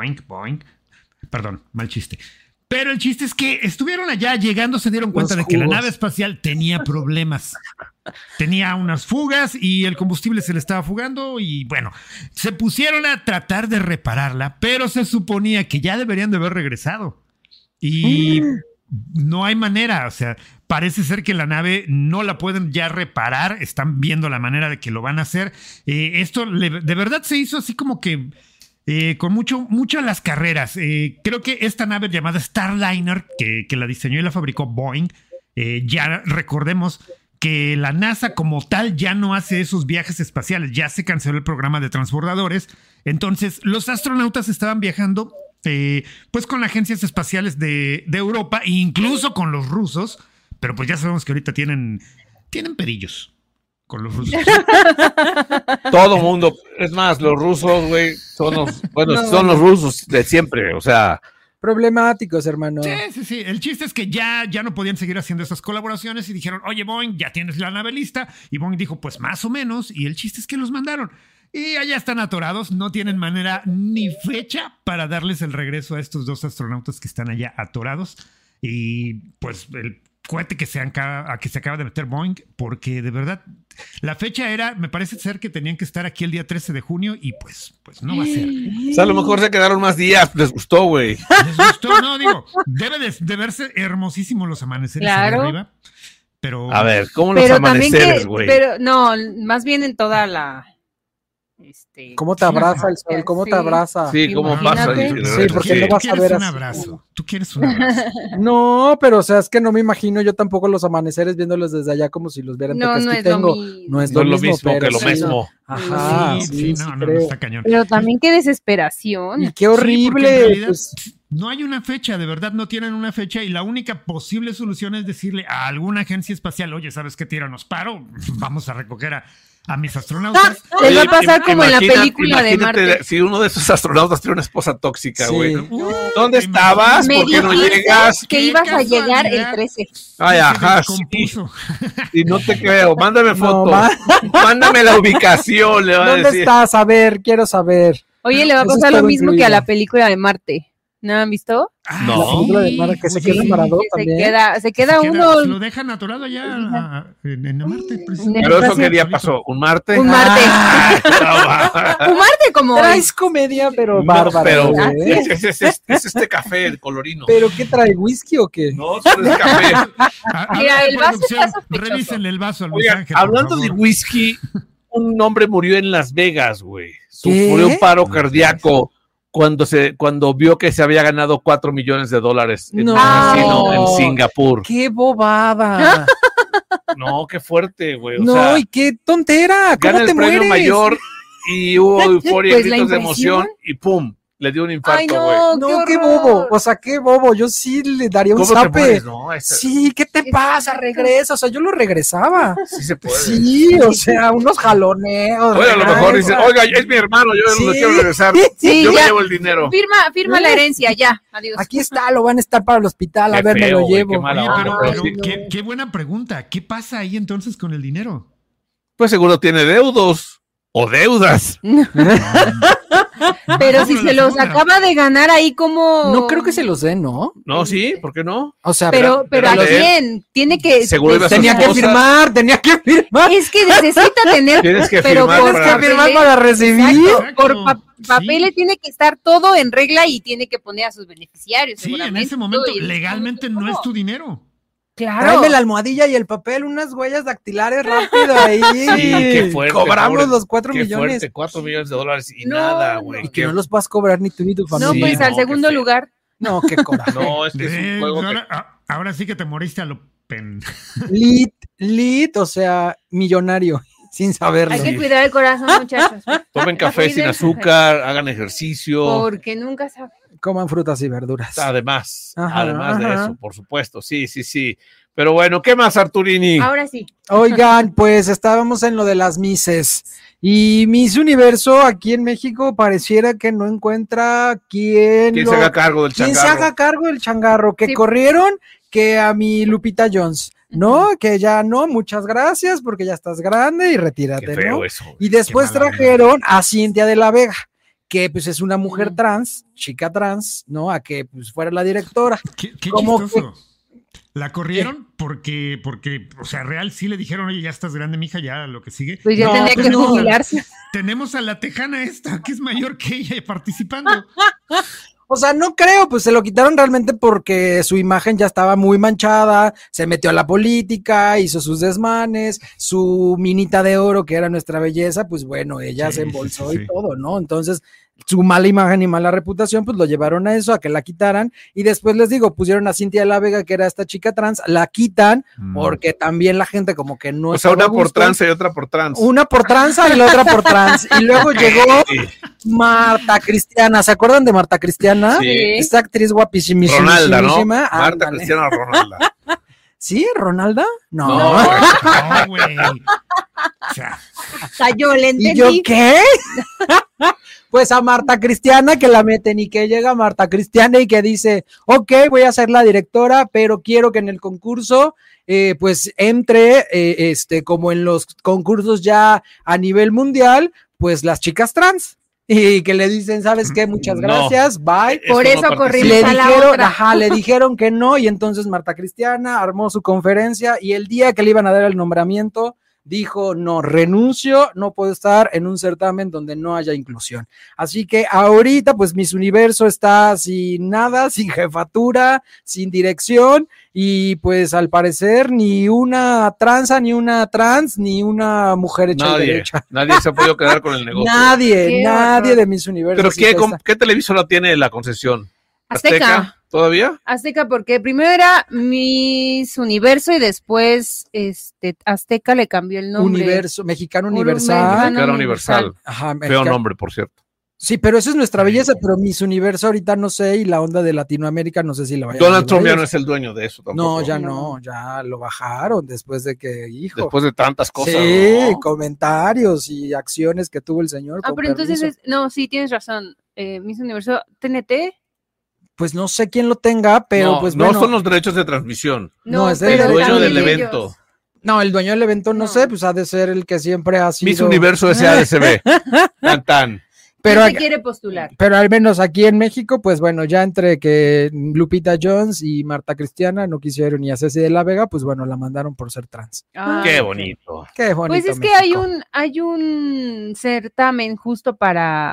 Perdón, mal chiste. Pero el chiste es que estuvieron allá, llegando se dieron cuenta Los de que la jugos. nave espacial tenía problemas. Tenía unas fugas y el combustible se le estaba fugando y bueno, se pusieron a tratar de repararla, pero se suponía que ya deberían de haber regresado. Y no hay manera, o sea, Parece ser que la nave no la pueden ya reparar, están viendo la manera de que lo van a hacer. Esto de verdad se hizo así como que con mucho a las carreras. Creo que esta nave llamada Starliner, que la diseñó y la fabricó Boeing, ya recordemos que la NASA como tal ya no hace esos viajes espaciales, ya se canceló el programa de transbordadores. Entonces los astronautas estaban viajando pues con agencias espaciales de Europa e incluso con los rusos, pero pues ya sabemos que ahorita tienen pedillos con los rusos. Todo mundo, es más, los rusos, güey, son los rusos de siempre, o sea. Problemáticos, hermano. Sí. El chiste es que ya no podían seguir haciendo esas colaboraciones y dijeron, oye, Boeing, ya tienes la nave lista. Y Boeing dijo, pues más o menos. Y el chiste es que los mandaron. Y allá están atorados, no tienen manera ni fecha para darles el regreso a estos 2 astronautas que están allá atorados. Y pues el cohete que se acaba de meter Boeing, porque de verdad la fecha era, me parece ser que tenían que estar aquí el día 13 de junio y pues no va a ser. O sea, a lo mejor se quedaron más días, les gustó, güey. Les gustó, no, digo, debe de verse hermosísimo los amaneceres allá arriba, pero... A ver, ¿cómo los amaneceres, güey? Pero no, más bien en toda la... ¿Cómo te abraza el sol? ¿Cómo te abraza? Sí, ¿cómo pasa? Sí, porque no vas a ver un abrazo. Tú quieres un abrazo. No, pero o sea, es que no me imagino yo tampoco los amaneceres viéndolos desde allá como si los vieran. No es lo mismo que lo mismo. Ajá, sí, no, está cañón. Pero también qué desesperación. Y qué horrible. Sí, en realidad, pues, no hay una fecha, de verdad no tienen una fecha y la única posible solución es decirle a alguna agencia espacial, oye, ¿sabes qué? Tíranos paro, vamos a recoger a mis astronautas. Les va a pasar como en la película de Marte. Si uno de esos astronautas tiene una esposa tóxica, güey. Sí. ¿Dónde estabas? ¿Por qué no llegas? Que ibas a llegar el 13. Ay, ajá, sí. Y no te creo. Mándame foto. Mándame la ubicación, le va a decir. ¿Dónde estás? A ver, quiero saber. Oye, le va a Eso pasar es lo todo mismo incluido. que a la película de Marte. ¿No han visto? No. La película de Mara, que se queda Maradona también. Se queda uno. Lo dejan atorado allá en Marte. ¿Pero eso qué día pasó? ¿Un Marte? Un Marte. Ah, Un Marte como. Traes comedia, pero bárbara. pero ¿eh? es este café, el colorino. ¿Pero qué trae? ¿Whisky o qué? No, solo es café. Mira, el vaso está sospechoso. Revísenle el vaso al Luis Oigan, Ángel, por hablando de favor. whisky, un hombre murió en Las Vegas, güey. ¿Qué? Sufrió un paro cardíaco cuando vio que se había ganado $4 millones en No. un casino en Singapur. ¡Qué bobada! No, qué fuerte, güey. O No, sea, y qué tontera. ¿Cómo gana te el premio mueres? mayor y hubo euforia Pues y la gritos de impresión. emoción y ¡pum! Le dio un infarto, Ay, güey. No, qué horror. bobo. O sea, qué bobo. Yo sí le daría un ¿Cómo te zape. mueres? No, Sí, ¿qué te pasa? Regresa. O sea, yo lo regresaba. sí se puede. Sí, o sea, unos jaloneos. Oye, a lo mejor dice, regresa. oiga, es mi hermano, yo Sí. lo quiero regresar. Sí, Yo me ya. llevo el dinero. Firma la herencia, ya. Adiós. Aquí está, lo van a estar para el hospital. A Qué ver, me feo, lo güey, llevo. qué mala Oye, onda, pero sí. qué buena pregunta. ¿Qué pasa ahí entonces con el dinero? Pues seguro tiene deudos o deudas. Pero Seguro si la se los segunda. acaba de ganar ahí como. No creo que se los den, ¿no? No, sí, ¿por qué no? O sea, Pero Pero ¿a de él. quién? Tiene que. Seguro iba a tenía que esposa. firmar. Es que necesita tener. Tienes que pero firmar por para- Tienes que firmar papeles- para recibir. Exacto, por Exacto. papeles tiene que estar todo en regla y tiene que poner a sus beneficiarios. Sí, en seguramente, ese momento todo, y- legalmente no es tu dinero. Claro. Tráeme la almohadilla y el papel, unas huellas dactilares rápido ahí. Sí, qué fuerte. Cobramos pobre, los 4 qué millones. fuerte, $4 millones y No, nada, no. güey. Y que no los puedas cobrar ni tú ni tu No, familia. pues Sí, al no, qué segundo feo. lugar. No, qué coraje. No, es que es un juego que... Ahora sí que te moriste a lo pen. Lit, o sea, millonario, sin saberlo. Hay que cuidar el corazón, muchachos. Tomen café sin Cuiden- azúcar, hagan ejercicio. Porque nunca saben. Coman frutas y verduras. Además Ajá, de ajá. eso, por supuesto. Sí. Pero bueno, ¿qué más, Arturini? Ahora sí. Oigan, pues estábamos en lo de las Misses. Y Miss Universo aquí en México pareciera que no encuentra quién ¿Quién se haga cargo del quién se changarro? haga cargo del changarro, que Sí. corrieron que a mi Lupita Jones, ¿no? Que ya no, muchas gracias porque ya estás grande y retírate, Qué feo ¿no? eso. Y después Qué mala trajeron a Cintia de la Vega, que pues es una mujer trans, chica trans, ¿no? A que pues fuera la directora. Qué ¿Cómo chistoso. La corrieron porque, o sea, real sí le dijeron, oye, ya estás grande, mija, ya lo que sigue. Pues ya No, tendría que tenemos- jubilarse. Tenemos a la tejana esta, que es mayor que ella, participando. O sea, no creo, pues se lo quitaron realmente porque su imagen ya estaba muy manchada, se metió a la política, hizo sus desmanes, su minita de oro, que era nuestra belleza, pues bueno, ella se embolsó y todo, ¿no? Entonces, su mala imagen y mala reputación, pues lo llevaron a eso, a que la quitaran, y después les digo, pusieron a Cintia de la Vega, que era esta chica trans, la quitan, porque también la gente como que no... O sea, una por trans y otra por trans. Una por transa y la otra por trans, y luego llegó Marta Cristiana, ¿se acuerdan de Marta Cristiana? Sí. Esta actriz guapísima. Ronalda, ¿no? Ándale. Marta Cristiana Ronalda. ¿Sí? ¿Ronalda? No. No, güey. O sea, Yo le ¿Y entendí. yo qué? Pues a Marta Cristiana que la meten y que llega Marta Cristiana y que dice, ok, voy a ser la directora, pero quiero que en el concurso pues entre como en los concursos ya a nivel mundial, pues las chicas trans. Y que le dicen, ¿sabes qué? Muchas gracias, bye. Por Esto eso no corrimos Le a la dijeron, otra. le dijeron que no, y entonces Marta Cristiana armó su conferencia y el día que le iban a dar el nombramiento, dijo, no, renuncio, no puedo estar en un certamen donde no haya inclusión. Así que ahorita, pues Miss Universo está sin nada, sin jefatura, sin dirección, y pues al parecer ni una transa, ni una trans, ni una mujer hecha y derecha. Nadie se ha podido quedar con el negocio. Nadie horror. de Miss Universo. ¿Pero así que qué televisora tiene la concesión? Azteca. ¿Todavía? Azteca, porque primero era Miss Universo y después Azteca le cambió el nombre. Universo, Mexicano Por un Universal. mexicano. Era Universal. Ajá, Feo mexicano. nombre, por cierto. Sí, pero eso es nuestra belleza, pero Miss Universo ahorita no sé, y la onda de Latinoamérica no sé si la vaya Donald Trump ya no es el dueño de eso tampoco. No, ya no, ya lo bajaron después de que, hijo. Después de tantas cosas. Sí, ¿no? comentarios y acciones que tuvo el señor. con Pero entonces, permiso. no, sí, tienes razón. Miss Universo, TNT. Pues no sé quién lo tenga, pero No, pues no bueno. son los derechos de transmisión. No, es El pero dueño también del ellos. evento. No, el dueño del evento no No. sé, pues ha de ser el que siempre ha sido. Miss Universo SADCB. Tan, tan. Pero, ¿Quién se quiere postular? pero al menos aquí en México, pues bueno, ya entre que Lupita Jones y Marta Cristiana no quisieron y a Ceci de la Vega, pues bueno, la mandaron por ser trans. Ah, Qué ok. bonito. Qué bonito. Pues es que México. hay un certamen justo para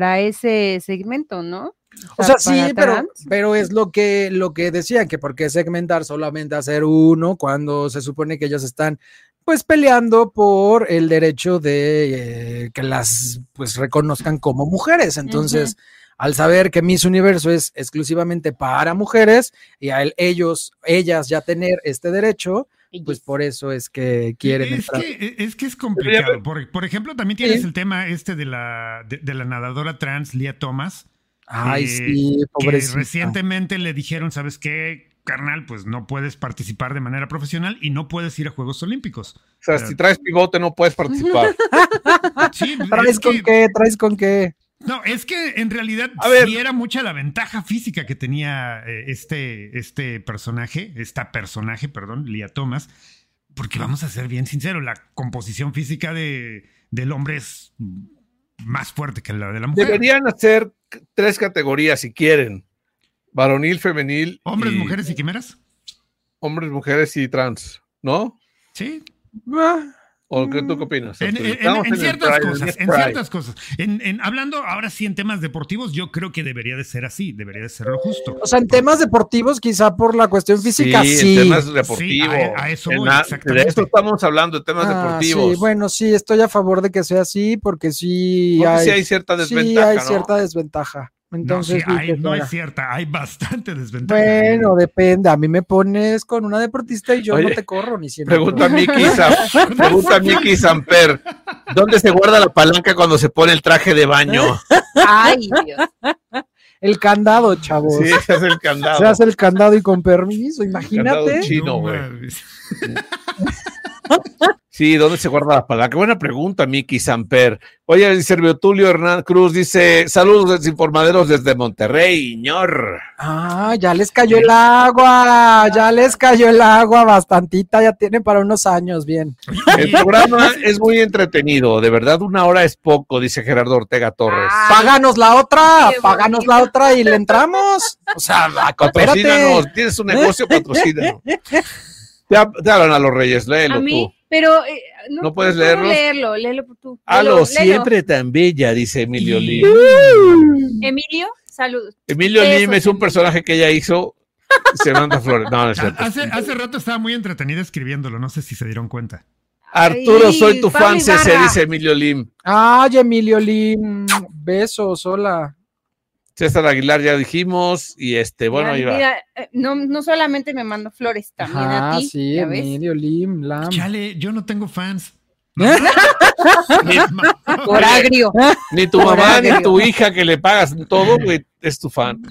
ese segmento, ¿no? O sea, sí, para trans. pero es lo que decían, que por qué segmentar solamente hacer uno cuando se supone que ellos están pues peleando por el derecho de que las pues reconozcan como mujeres. Entonces, al saber que Miss Universo es exclusivamente para mujeres y a ellas ya tener este derecho, pues por eso es que quieren entrar. Es que es complicado. Por ejemplo, también tienes el tema de la nadadora trans, Lia Thomas. Ay, sí, Que pobrecita. recientemente le dijeron, ¿sabes qué, carnal? Pues no puedes participar de manera profesional y no puedes ir a Juegos Olímpicos. O sea, si traes pivote no puedes participar. Sí, ¿Traes es con que- qué? ¿Traes con qué? No, es que en realidad A ver. sí era mucha la ventaja física que tenía este personaje, Lia Thomas, porque vamos a ser bien sinceros, la composición física del hombre es más fuerte que la de la mujer. Deberían hacer 3 categorías si quieren. Varonil, femenil. Hombres, y- mujeres y quimeras. Hombres, mujeres y trans, ¿no? Sí. ¿O qué tú qué opinas? En Estamos el ciertas Pride, cosas, el en Pride. ciertas cosas. Hablando ahora sí en temas deportivos, yo creo que debería de ser así, debería de ser lo justo. O sea, en temas deportivos, quizá por la cuestión física, sí. en temas deportivos. Sí, a eso voy, de exactamente. esto estamos hablando, de temas deportivos. Sí, bueno, sí, estoy a favor de que sea así, porque sí Porque sí hay cierta desventaja, hay ¿no? cierta desventaja. Entonces, no, sí, dije, no "Bueno, es cierta, hay bastante desventaja. bueno, depende. A mí me pones con una deportista y yo Oye, no te corro ni siquiera. Pregunta a Miki Samper, ¿dónde se guarda la palanca cuando se pone el traje de baño? Ay, Dios. El candado, chavos. Sí, ese es el candado. Se hace el candado y con permiso, Candado imagínate. chino, No güey. mames. Sí, ¿dónde se guarda la palanca? Buena pregunta, Miki Samper. Oye, el Servio Tulio Hernán Cruz dice, saludos desinformaderos desde Monterrey, ñor. Ah, ya les cayó el agua, bastantita, ya tienen para unos años, bien. El programa es muy entretenido, de verdad 1 hora es poco, dice Gerardo Ortega Torres. Ay, Páganos la qué otra y le entramos. O sea, espérate. Patrocínanos, tienes un negocio, patrocínanos. Te hablan a los reyes, léelo a mí, tú. pero ¿No puedes puedo leerlos? léelo tú. A Léelo, lo léelo. siempre tan bella, dice Emilio Lee. Emilio, Saludos. Emilio Besos, Lim es un Emilio. personaje que ella hizo. Se manda flores. No, no es cierto. Hace rato estaba muy entretenida escribiéndolo, no sé si se dieron cuenta. Arturo, Ay, soy tu Pablo fan, se Ibarra. dice Emilio Lim. Ay, Emilio Lim, besos, hola. César Aguilar ya dijimos. Y bueno, ahí va. Mira, no solamente me mando flores, también a ti. Sí, ¿ya ves? Emilio Lim, Lam. Chale, yo no tengo fans. Por agrio. Ni tu mamá ni tu hija que le pagas todo, güey, es tu fan.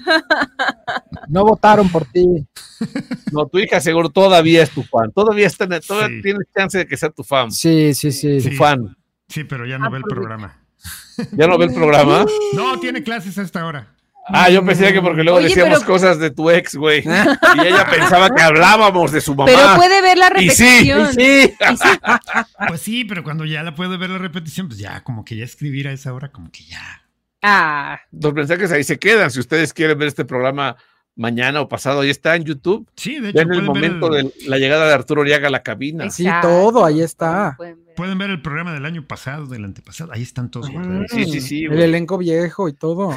No votaron por ti. No, tu hija seguro todavía es tu fan. Todavía Sí. tienes chance de que sea tu fan. Sí. Tu Sí. fan. Sí, pero ya no ve el programa. ¿Ya no ve el programa? No, tiene clases a esta hora. Yo pensé que porque luego Oye, decíamos pero- cosas de tu ex, güey. Y ella pensaba que hablábamos de su mamá. Pero puede ver la Y sí, repetición. sí. Y sí. Pues sí, pero cuando ya la puedo ver la repetición, pues ya, como que ya escribir a esa hora, como que ya. Ah, Los mensajes ahí se quedan. Si ustedes quieren ver este programa mañana o pasado, ahí está en YouTube. Sí, de hecho, Ven el momento de la llegada de Arturo Oriaga a la cabina. Sí, todo, ahí está. pueden ver el programa del año pasado, del antepasado, ahí están todos. Sí, El güey. elenco viejo y todo.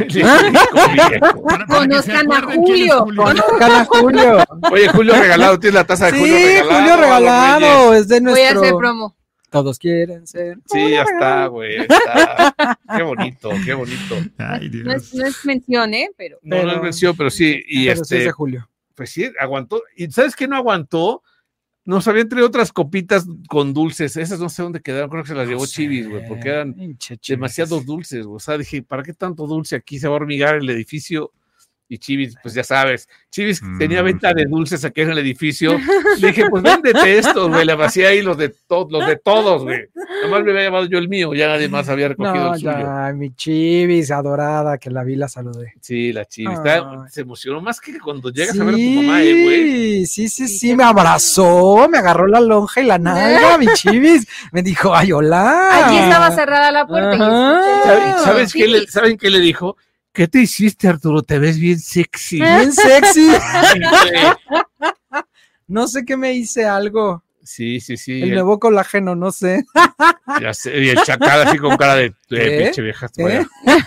Para que Conozcan se a acuerden quién es Julio. Gana Julio. Oye, Julio Regalado, tienes la taza de Sí, Julio Regalado. Julio Regalado, Reyes. es de Voy a hacer nuestro. promo. Todos quieren ser. Sí, ya está, güey. Ahí está. Qué bonito, qué bonito. Ay, No Dios. es mención, Pero. No, no es mención, pero sí. Y Pero sí es de Julio. pues sí, aguantó. ¿Y sabes qué no aguantó? Nos habían traído otras copitas con dulces. Esas no sé dónde quedaron. Creo que se las llevó Chivis, güey, porque eran demasiados dulces. O sea, dije, ¿para qué tanto dulce aquí? Se va a hormigar el edificio. Y Chivis, pues ya sabes, Chivis tenía venta de dulces aquí en el edificio. Le dije, pues véndete estos, güey. Le vacié ahí los de todos, güey. Nomás me había llevado yo el mío, ya nadie más había recogido No, el suyo. ya, mi Chivis adorada, que la vi, la saludé. Sí, la Chivis. Ay. Se emocionó más que cuando llegas a ver a tu mamá, güey. Sí, me abrazó, me agarró la lonja y la nalga, mi Chivis. Me dijo, ay, hola. Allí estaba cerrada la puerta. Ajá. ¿Saben qué le dijo? ¿Qué te hiciste, Arturo? Te ves bien sexy. Bien sexy. Ay, güey. No sé qué me hice algo. Sí. El nuevo colágeno, no sé. Ya sé, y el chacal así con cara de ¿Qué? pinche vieja. ¿Qué?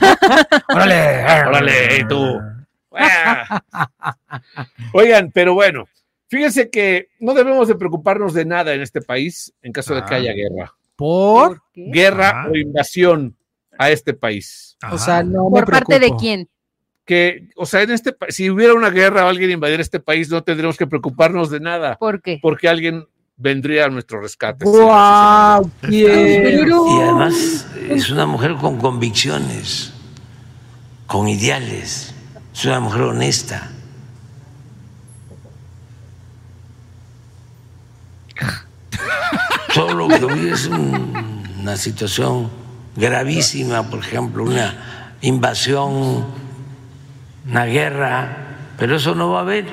Órale, y tú. Oigan, pero bueno, fíjense que no debemos de preocuparnos de nada en este país en caso de que haya guerra. ¿Por? Guerra o invasión a este país. O sea, no me ¿Por parte de preocupo. quién? Que, o sea, si hubiera una guerra o alguien invadiera este país, no tendríamos que preocuparnos de nada, ¿Por qué? porque alguien vendría a nuestro rescate. ¡Guau! ¿Quién? Y además es una mujer con convicciones, con ideales, es una mujer honesta. Todo lo que hoy es una situación gravísima, por ejemplo, una invasión, una guerra, pero eso no va a haber.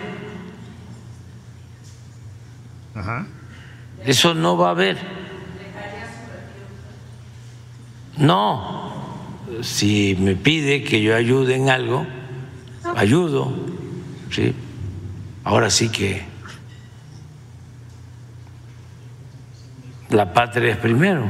Ajá. Eso no va a haber. No, si me pide que yo ayude en algo, ayudo, ¿sí? Ahora sí que la patria es primero.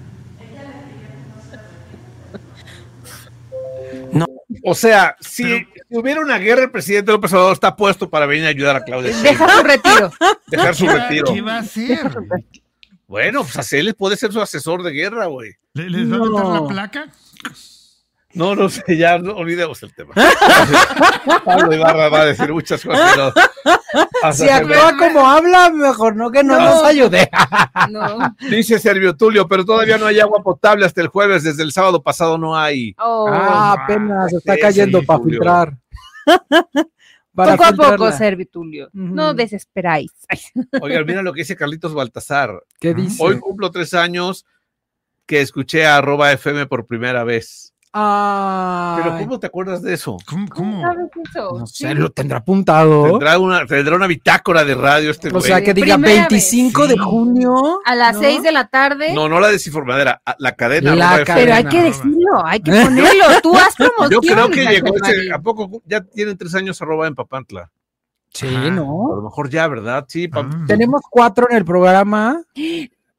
O sea, si hubiera una guerra, el presidente López Obrador está puesto para venir a ayudar a Claudia Sheinbaum. Deja su retiro. Dejar su retiro. ¿Qué va a hacer? Bueno, pues así él puede ser su asesor de guerra, güey. ¿Les va a meter la placa? No sé, ya no, olvidemos el tema. Pablo Ibarra va a decir muchas cosas. Pero Si actúa como habla, mejor no que no nos ayude. No. dice Servio Tulio, pero todavía no hay agua potable hasta el jueves. Desde el sábado pasado no hay. Oh. Apenas está sí, cayendo para Julio. filtrar. Poco a poco, filtrarla. Servitulio. No desesperáis. Oigan, mira lo que dice Carlitos Baltasar. ¿Qué dice? Hoy cumplo 3 años que escuché a @FM por primera vez. Pero Ay, ¿cómo te acuerdas de eso? ¿Cómo? ¿Sabes eso? no sé, lo tendrá apuntado. Tendrá una bitácora de radio este O güey. sea, que diga Primera 25 de vez. junio. A las ¿no? 6 de la tarde. No, no la desinformadera, la cadena. La @FM. Pero hay cadena, que arroba. decirlo, hay que ponerlo. Tú haz promoción. Yo creo que llegó Ángel ese, María. ¿a poco ya tienen 3 años en Papantla? Sí, Ajá. A ¿no? lo mejor ya, ¿verdad? Sí, Ah. Tenemos 4 en el programa.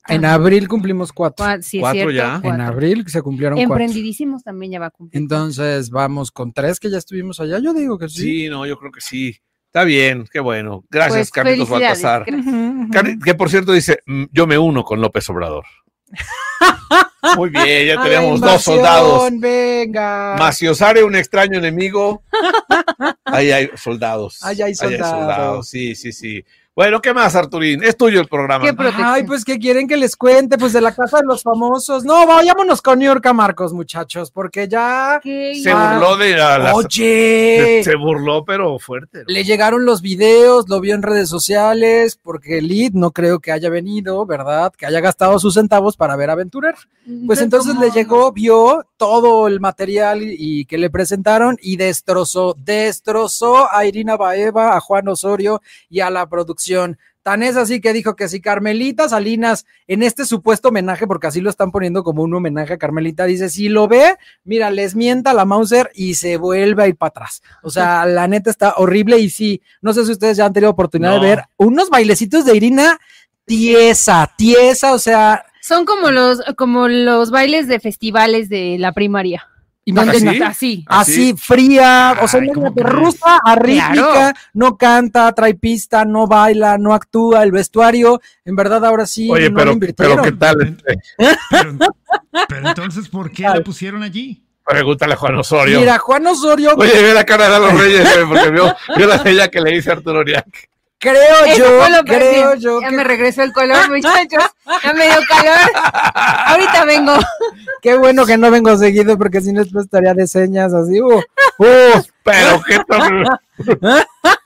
En abril cumplimos 4. Sí, es 4 cierto, ya. 4. En abril se cumplieron 4. Emprendidísimos también ya va a cumplir. Entonces vamos con 3 que ya estuvimos allá. Yo digo que sí. Sí, no, yo creo que sí. Está bien, qué bueno. Gracias, Pues, Carlitos felicidades, Baltasar. gracias. Que por cierto dice, yo me uno con López Obrador. Muy bien, ya A la tenemos 2 invasión, soldados. Venga. Maciosare, un extraño enemigo. Ahí hay soldados. Ahí hay soldados. Sí, sí, sí. Bueno, ¿qué más, Arturín? Es tuyo el programa. ¿Qué protección? Ay, pues, ¿qué quieren que les cuente? Pues de la casa de los famosos. No, vayámonos con New York a Marcos, muchachos, porque ya... ¿Qué? Se burló de la... Oye, Se burló, pero fuerte, ¿no? le llegaron los videos, lo vio en redes sociales, porque Lid no creo que haya venido, ¿verdad? Que haya gastado sus centavos para ver Aventurer. Pues entonces le llegó, vio todo el material y que le presentaron y destrozó a Irina Baeva, a Juan Osorio y a la producción. Tan es así que dijo que si Carmelita Salinas, en este supuesto homenaje, porque así lo están poniendo como un homenaje a Carmelita, dice, si lo ve, mira, les mienta la Mauser y se vuelve a ir para atrás. O sea, la neta está horrible y sí, no sé si ustedes ya han tenido oportunidad de ver unos bailecitos de Irina tiesa, o sea... Son como los bailes de festivales de la primaria. Imagínate, Así. así fría, o sea, Ay, ¿cómo imagínate, crees? rusa, arrítmica, Claro. no canta, trae pista, no baila, no actúa, el vestuario, en verdad ahora sí Oye, no pero, lo invirtieron. pero ¿qué tal? Pero entonces, ¿por qué la pusieron allí? Pregúntale a Juan Osorio. Mira, Juan Osorio, Oye, ve la cara de los Reyes, porque vio la ella que le dice a Arturo Uriac. creo Eso fue lo yo peor. Ya que me regresó el color, muchachos. Ya me dio calor. Ahorita vengo. qué bueno que no vengo seguido porque si no después estaría de señas así, Pero qué tal.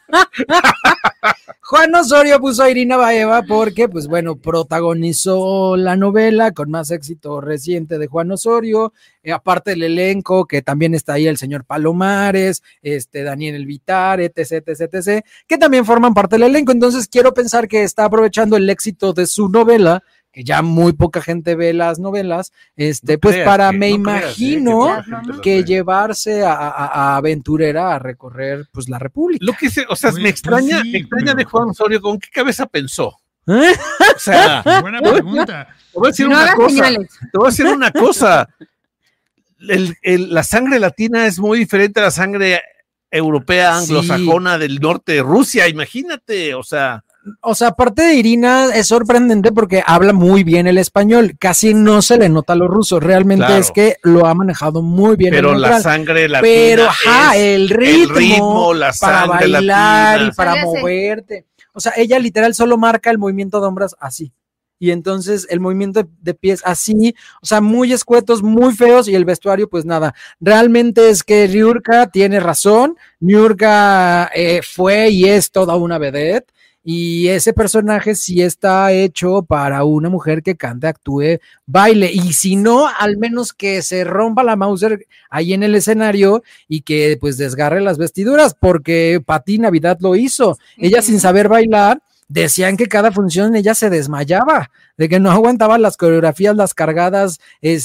Juan Osorio puso a Irina Baeva porque, pues bueno, protagonizó la novela con más éxito reciente de Juan Osorio, aparte del elenco, que también está ahí el señor Palomares, Daniel Elvitar, etc., que también forman parte del elenco. Entonces quiero pensar que está aprovechando el éxito de su novela, que ya muy poca gente ve las novelas, pues para, me imagino, que llevarse a Aventurera a recorrer pues la República. Lo que se, o sea, Oye, me extraña, pues sí, me extraña pero- de Juan Osorio, ¿con qué cabeza pensó? O sea, Buena pregunta. te voy a decir No una hagas cosa. señales. Te voy a decir una cosa. La sangre latina es muy diferente a la sangre europea, anglosajona del norte de Rusia, imagínate, o sea, aparte de Irina, es sorprendente porque habla muy bien el español, casi no se le nota a los rusos, realmente Claro. es que lo ha manejado muy bien. pero el la neutral. sangre latina Pero, es el ritmo la para sangre bailar latina. y para Se le hace. moverte. O sea, ella literal solo marca el movimiento de hombros así. Y entonces el movimiento de pies así, o sea, muy escuetos, muy feos, y el vestuario, pues nada. Realmente es que Niurka tiene razón. Niurka fue y es toda una vedette. Y ese personaje sí está hecho para una mujer que cante, actúe, baile. Y si no, al menos que se rompa la Mauser ahí en el escenario y que pues desgarre las vestiduras, porque Pati Navidad lo hizo. Ella sin saber bailar, decían que cada función ella se desmayaba, de que no aguantaba las coreografías, las cargadas,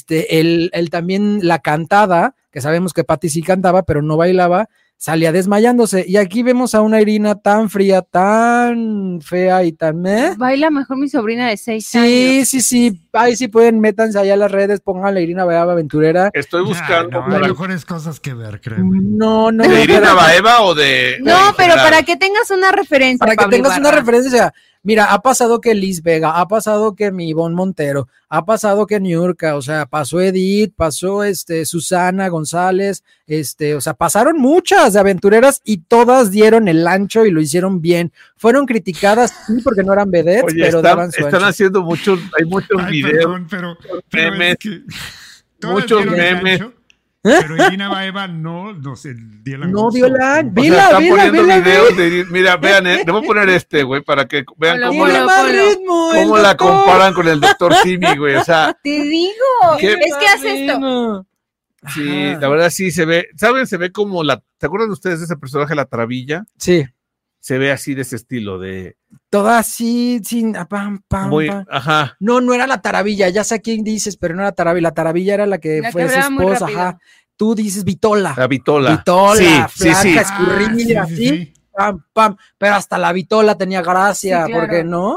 el también la cantada, que sabemos que Pati sí cantaba, pero no bailaba, salía desmayándose. Y aquí vemos a una Irina tan fría, tan fea y tan... Baila mejor mi sobrina de 6 años. Sí. Ahí sí pueden, métanse allá a las redes, pónganle Irina Baeva Aventurera. Estoy buscando. No, hay mejores cosas que ver, créeme. No. ¿De Irina pero- Baeva o de.? No, en pero general? para que tengas una referencia. Para que Pablo tengas una Ibarra. referencia, mira, ha pasado que Liz Vega, ha pasado que mi Ivonne Montero, ha pasado que Niurka, o sea, pasó Edith, pasó Susana González, o sea, pasaron muchas de aventureras y todas dieron el ancho y lo hicieron bien. Fueron criticadas, sí, porque no eran vedettes, Oye, pero daban están, su están ancho. haciendo muchos, hay muchos Ay, videos. perdón, pero memes, es que todas muchos dieron el memes. ancho, pero Irina Baeva no se dio el No ancho. dio el ancho. O sea, Vela, están vela, poniendo vela, videos de. Mira, vean, le voy a poner güey, para que vean Ponlo, cómo, Tiene la, más ponlo. ritmo, el cómo la doctor. comparan con el doctor Simi, güey. O sea, Te digo, ¿Qué? es que hace esto. sí, Ajá. la verdad sí se ve. ¿Saben? Se ve como la. ¿Se acuerdan ustedes de ese personaje, la Trabilla? Sí, Se ve así de ese estilo, de. toda así, sin pam, pam, Muy. pam. Ajá. No era la Taravilla, ya sé a quién dices, pero no era Taravilla. La Taravilla era la que La fue que su hablaba muy esposa, rápido. ajá. Tú dices Vitola. La Vitola. Vitola, Sí, sí, sí. flaca, escurrida, así, pam, pam. Pero hasta la Vitola tenía gracia, Sí, claro. porque no,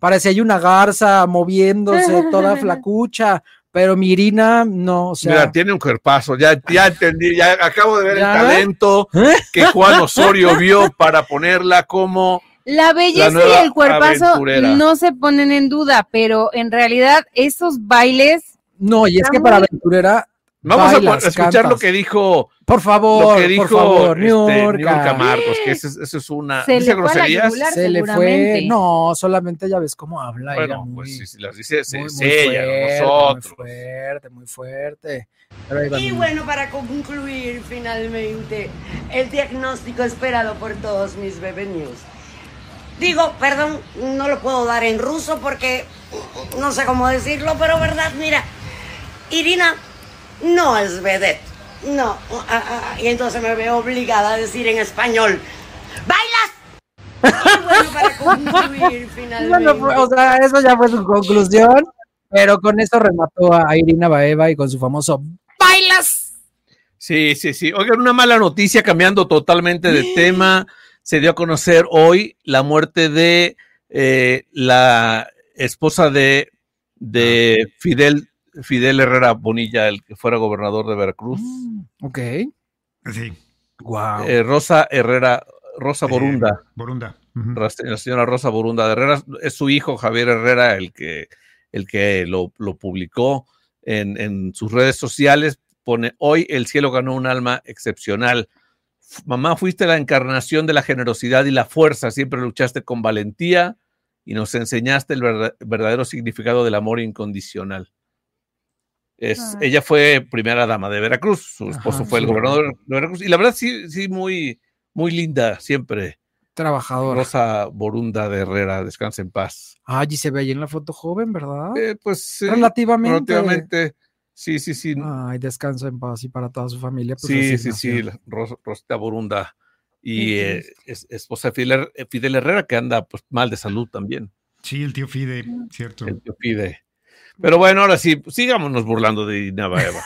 parecía ahí una garza moviéndose, toda flacucha, pero mi Irina, no, o sea. Mira, tiene un cuerpazo, ya entendí, ya acabo de ver ¿Ya? el talento que Juan Osorio vio para ponerla como... La belleza La nueva y el cuerpazo aventurera. no se ponen en duda, pero en realidad esos bailes, No, y es que para aventurera. Vamos bailas, a escuchar cantas. lo que dijo... Por favor, Lo que dijo por favor, Niurka Niurka. Marcos, que eso es una... se ¿Dice le fue a la groserías? yugular Se le fue, seguramente. no, solamente ya ves cómo habla. ella, Bueno, muy, pues si las dice muy ella, no nosotros. muy fuerte. Pero ahí va Y mi- bueno, para concluir finalmente el diagnóstico esperado por todos mis bebé news. Digo, perdón, no lo puedo dar en ruso porque no sé cómo decirlo, pero verdad, mira, Irina no es vedette, no, y entonces me veo obligada a decir en español, ¡bailas! Y bueno, para concluir finalmente... Bueno, o sea, eso ya fue su conclusión, pero con eso remató a Irina Baeva y con su famoso ¡bailas! Sí. Oigan, una mala noticia, cambiando totalmente de tema. Se dio a conocer hoy la muerte de la esposa de Fidel Herrera Bonilla, el que fuera gobernador de Veracruz. Ok. Sí. Wow. Rosa Borunda. Borunda. Ujú. La señora Rosa Borunda de Herrera, es su hijo Javier Herrera el que lo publicó en sus redes sociales. Pone: hoy el cielo ganó un alma excepcional. Mamá, fuiste la encarnación de la generosidad y la fuerza, siempre luchaste con valentía y nos enseñaste el verdadero significado del amor incondicional. Ella fue primera dama de Veracruz, su esposo fue el gobernador de Veracruz, y la verdad sí, muy linda siempre. Trabajador. Rosa Borunda de Herrera, descansa en paz. Y se ve ahí en la foto joven, ¿verdad? Pues sí, Relativamente. Sí. Ay, descanso en paz y para toda su familia. Pues, Sí, resignación. Rosita Borunda y esposa de Fidel Herrera, que anda pues mal de salud también. Sí, el tío Fide, cierto. El tío Fide. Pero bueno, ahora sí, sigámonos burlando de Irina Baeva.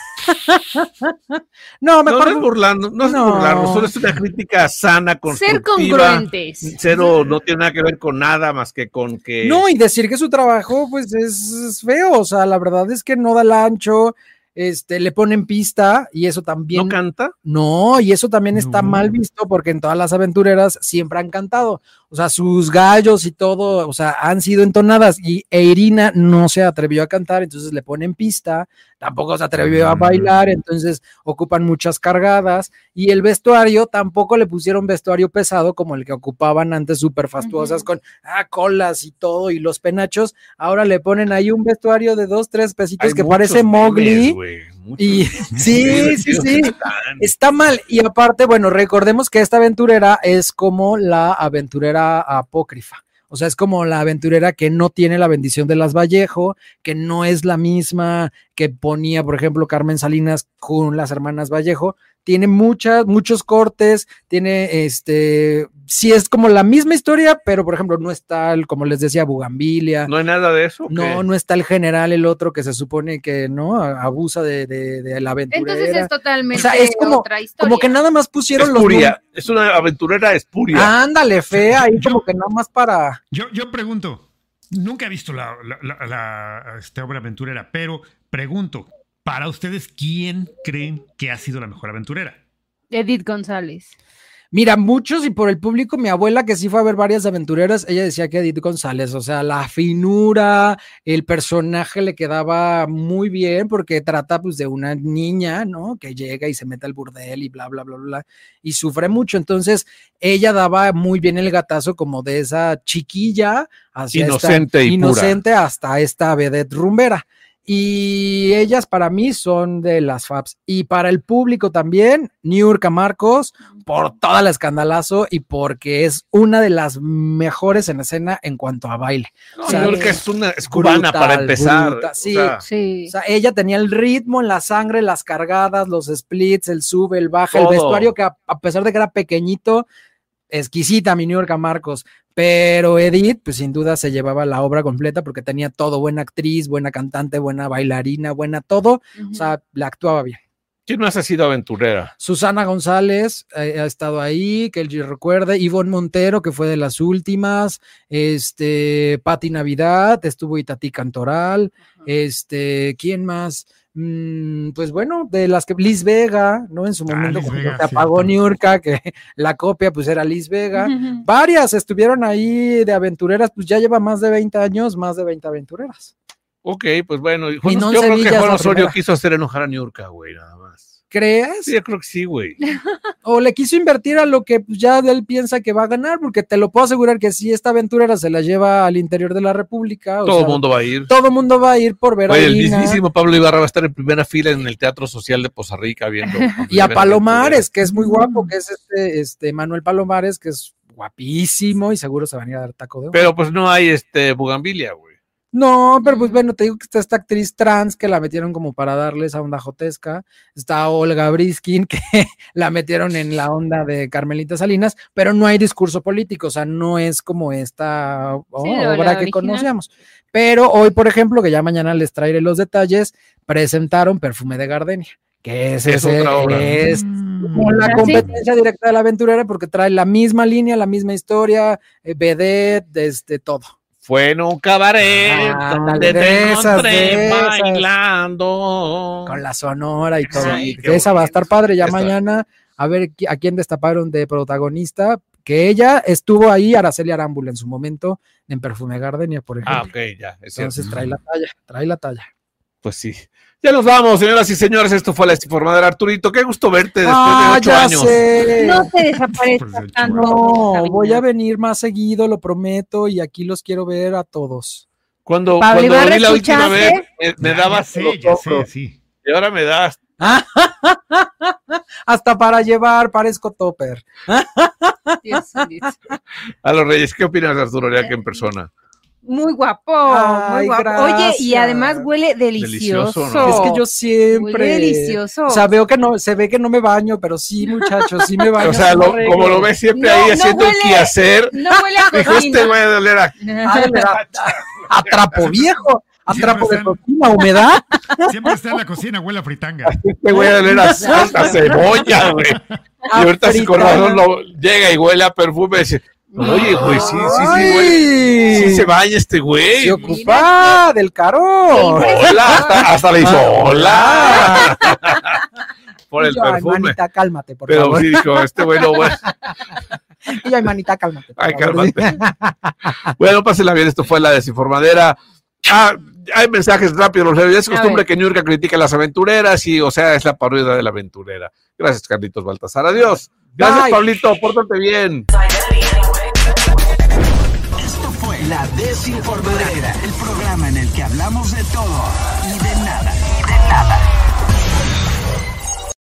No, No mejor. es burlando, no es burlarnos, solo es una crítica sana, Ser constructiva. congruentes. Cero, no tiene nada que ver con nada más que con que... No, y decir que su trabajo, pues, es feo. O sea, la verdad es que no da el ancho. Le ponen pista y eso también. ¿No canta? No, y eso también está mal visto porque en todas las aventureras siempre han cantado. O sea, sus gallos y todo, o sea, han sido entonadas e Irina no se atrevió a cantar, entonces le ponen pista, tampoco se atrevió a bailar, entonces ocupan muchas cargadas y el vestuario tampoco le pusieron vestuario pesado como el que ocupaban antes, súper fastuosas con colas y todo y los penachos. Ahora le ponen ahí un vestuario de 2-3 pesitos que parece Mowgli. Y sí, está mal. Y aparte, bueno, recordemos que esta aventurera es como la aventurera apócrifa. O sea, es como la aventurera que no tiene la bendición de las Vallejo, que no es la misma que ponía, por ejemplo, Carmen Salinas con las hermanas Vallejo. Tiene muchos cortes, tiene sí es como la misma historia, pero por ejemplo no está, como les decía, Bugambilia. ¿No hay nada de eso? No está el general, el otro que se supone que no abusa de la aventurera. Entonces es totalmente, o sea, es como, otra historia. como que nada más pusieron espuria, es una aventurera espuria. Ándale, fea, ahí como que nada más para... Yo pregunto, nunca he visto esta obra aventurera, pero pregunto, para ustedes, ¿quién creen que ha sido la mejor aventurera? Edith González. Mira, muchos y por el público, mi abuela que sí fue a ver varias aventureras, ella decía que Edith González, o sea, la finura, el personaje le quedaba muy bien porque trata pues de una niña, ¿no? Que llega y se mete al burdel y bla, bla, bla, bla, y sufre mucho. Entonces, ella daba muy bien el gatazo como de esa chiquilla hacia inocente hasta esta vedette rumbera. Y ellas para mí son de las faps. Y para el público también, Niurka Marcos, por toda la escandalazo y porque es una de las mejores en escena en cuanto a baile. No, Niurka es cubana para empezar. Sí. O sea, ella tenía el ritmo en la sangre, las cargadas, los splits, el sube, el baja, el vestuario que a pesar de que era pequeñito, exquisita mi Niurka Marcos, pero Edith pues sin duda se llevaba la obra completa porque tenía todo, buena actriz, buena cantante, buena bailarina, buena todo, o sea, la actuaba bien. ¿Quién más ha sido aventurera? Susana González ha estado ahí, que él recuerde, Ivonne Montero, que fue de las últimas, Pati Navidad, estuvo Itatí Cantoral, ¿quién más? Pues bueno, de las que Liz Vega, ¿no? En su momento, Liz cuando Vega, se apagó cierto. Niurka, que la copia pues era Liz Vega. Varias estuvieron ahí de aventureras, pues ya lleva más de 20 años, más de 20 aventureras. Ok, pues bueno, yo Ninón creo Sevilla que es Juan la Osorio primera. quiso hacer enojar a Niurka, güey, nada más. ¿Crees? Sí, yo creo que sí, güey. O le quiso invertir a lo que pues, ya él piensa que va a ganar, porque te lo puedo asegurar que si esta aventurera se la lleva al interior de la República, Todo el mundo va a ir. todo mundo va a ir por ver Oye, a el Lina mismísimo Pablo Ibarra va a estar en primera fila en el Teatro Social de Poza Rica viendo. y a Palomares, que es muy guapo, que es Manuel Palomares, que es guapísimo y seguro se van a ir a dar taco de ojo. Pero pues no hay bugambilia, güey. No, pero pues bueno, te digo que está esta actriz trans que la metieron como para darle esa onda jotesca. Está Olga Briskin, que la metieron en la onda de Carmelita Salinas, pero no hay discurso político, o sea, no es como esta la obra que original. conocíamos. Pero hoy, por ejemplo, que ya mañana les traeré los detalles, presentaron Perfume de Gardenia, que Es otra obra. es como la ¿Ah, sí? competencia directa de la aventurera, porque trae la misma línea, la misma historia, vedette, todo. Fue en un cabaret donde de te esas, encontré de esas. bailando. Con la sonora y todo. Sí, qué Esa va a estar padre ya Esta- mañana. A ver a quién destaparon de protagonista. Que ella estuvo ahí, Araceli Arámbula, en su momento, en Perfume Gardenia, por ejemplo. Ah, ok, ya. Es Entonces cierto. trae la talla. Pues sí. Ya nos vamos, señoras y señores. Esto fue la Desinformadera. Arturito, qué gusto verte después de 8 ya años. sé. No te desaparezcas Pues, tanto. No, Sabina. voy a venir más seguido, lo prometo, y aquí los quiero ver a todos. Cuando Pablo lo Ibarra, vi la última vez, ¿escuchaste? me Ya dabas sé, los ya sé, hombros. sí. Y ahora me das. Hasta para llevar, parezco topper. Dios bendito. A los Reyes, ¿qué opinas de Arturo Oriac en persona? Muy guapo, Ay, muy guapo. Oye, y gracias. además huele delicioso. Delicioso, ¿no? Es que yo siempre. Huele delicioso. O sea, se ve que no me baño, pero sí, muchachos, sí me baño. O sea, sí me arreglo. como lo ves siempre No, ahí no haciendo el huele- quehacer, No huele a dijo, cocina. este güey de oler a... Ah, de verdad, a trapo viejo, a Siempre trapo de están- cocina, humedad. Siempre está en la cocina, huele a fritanga. Este güey de oler a cebolla, güey. Y ahorita si con razón llega y huele a perfume y dice, oye, güey, sí, huele. Ay, Sí se baña este güey. se ocupa del caro. Hola, hasta le hizo hola. Por el Y yo, ay, perfume. manita, cálmate, por Pero favor. sí dijo, este güey no huele. Y yo, ay, manita, cálmate. por Ay, favor. cálmate. Bueno, pásenla bien, esto fue la Desinformadera. Hay mensajes rápidos, los leo. Ya es costumbre que Niurka critique las aventureras y, o sea, es la parodia de la aventurera. Gracias, Carlitos Baltasar. Adiós. Gracias, Bye. Pablito. Pórtate bien. Esto fue La Desinformadera, el programa en el que hablamos de todo y de nada.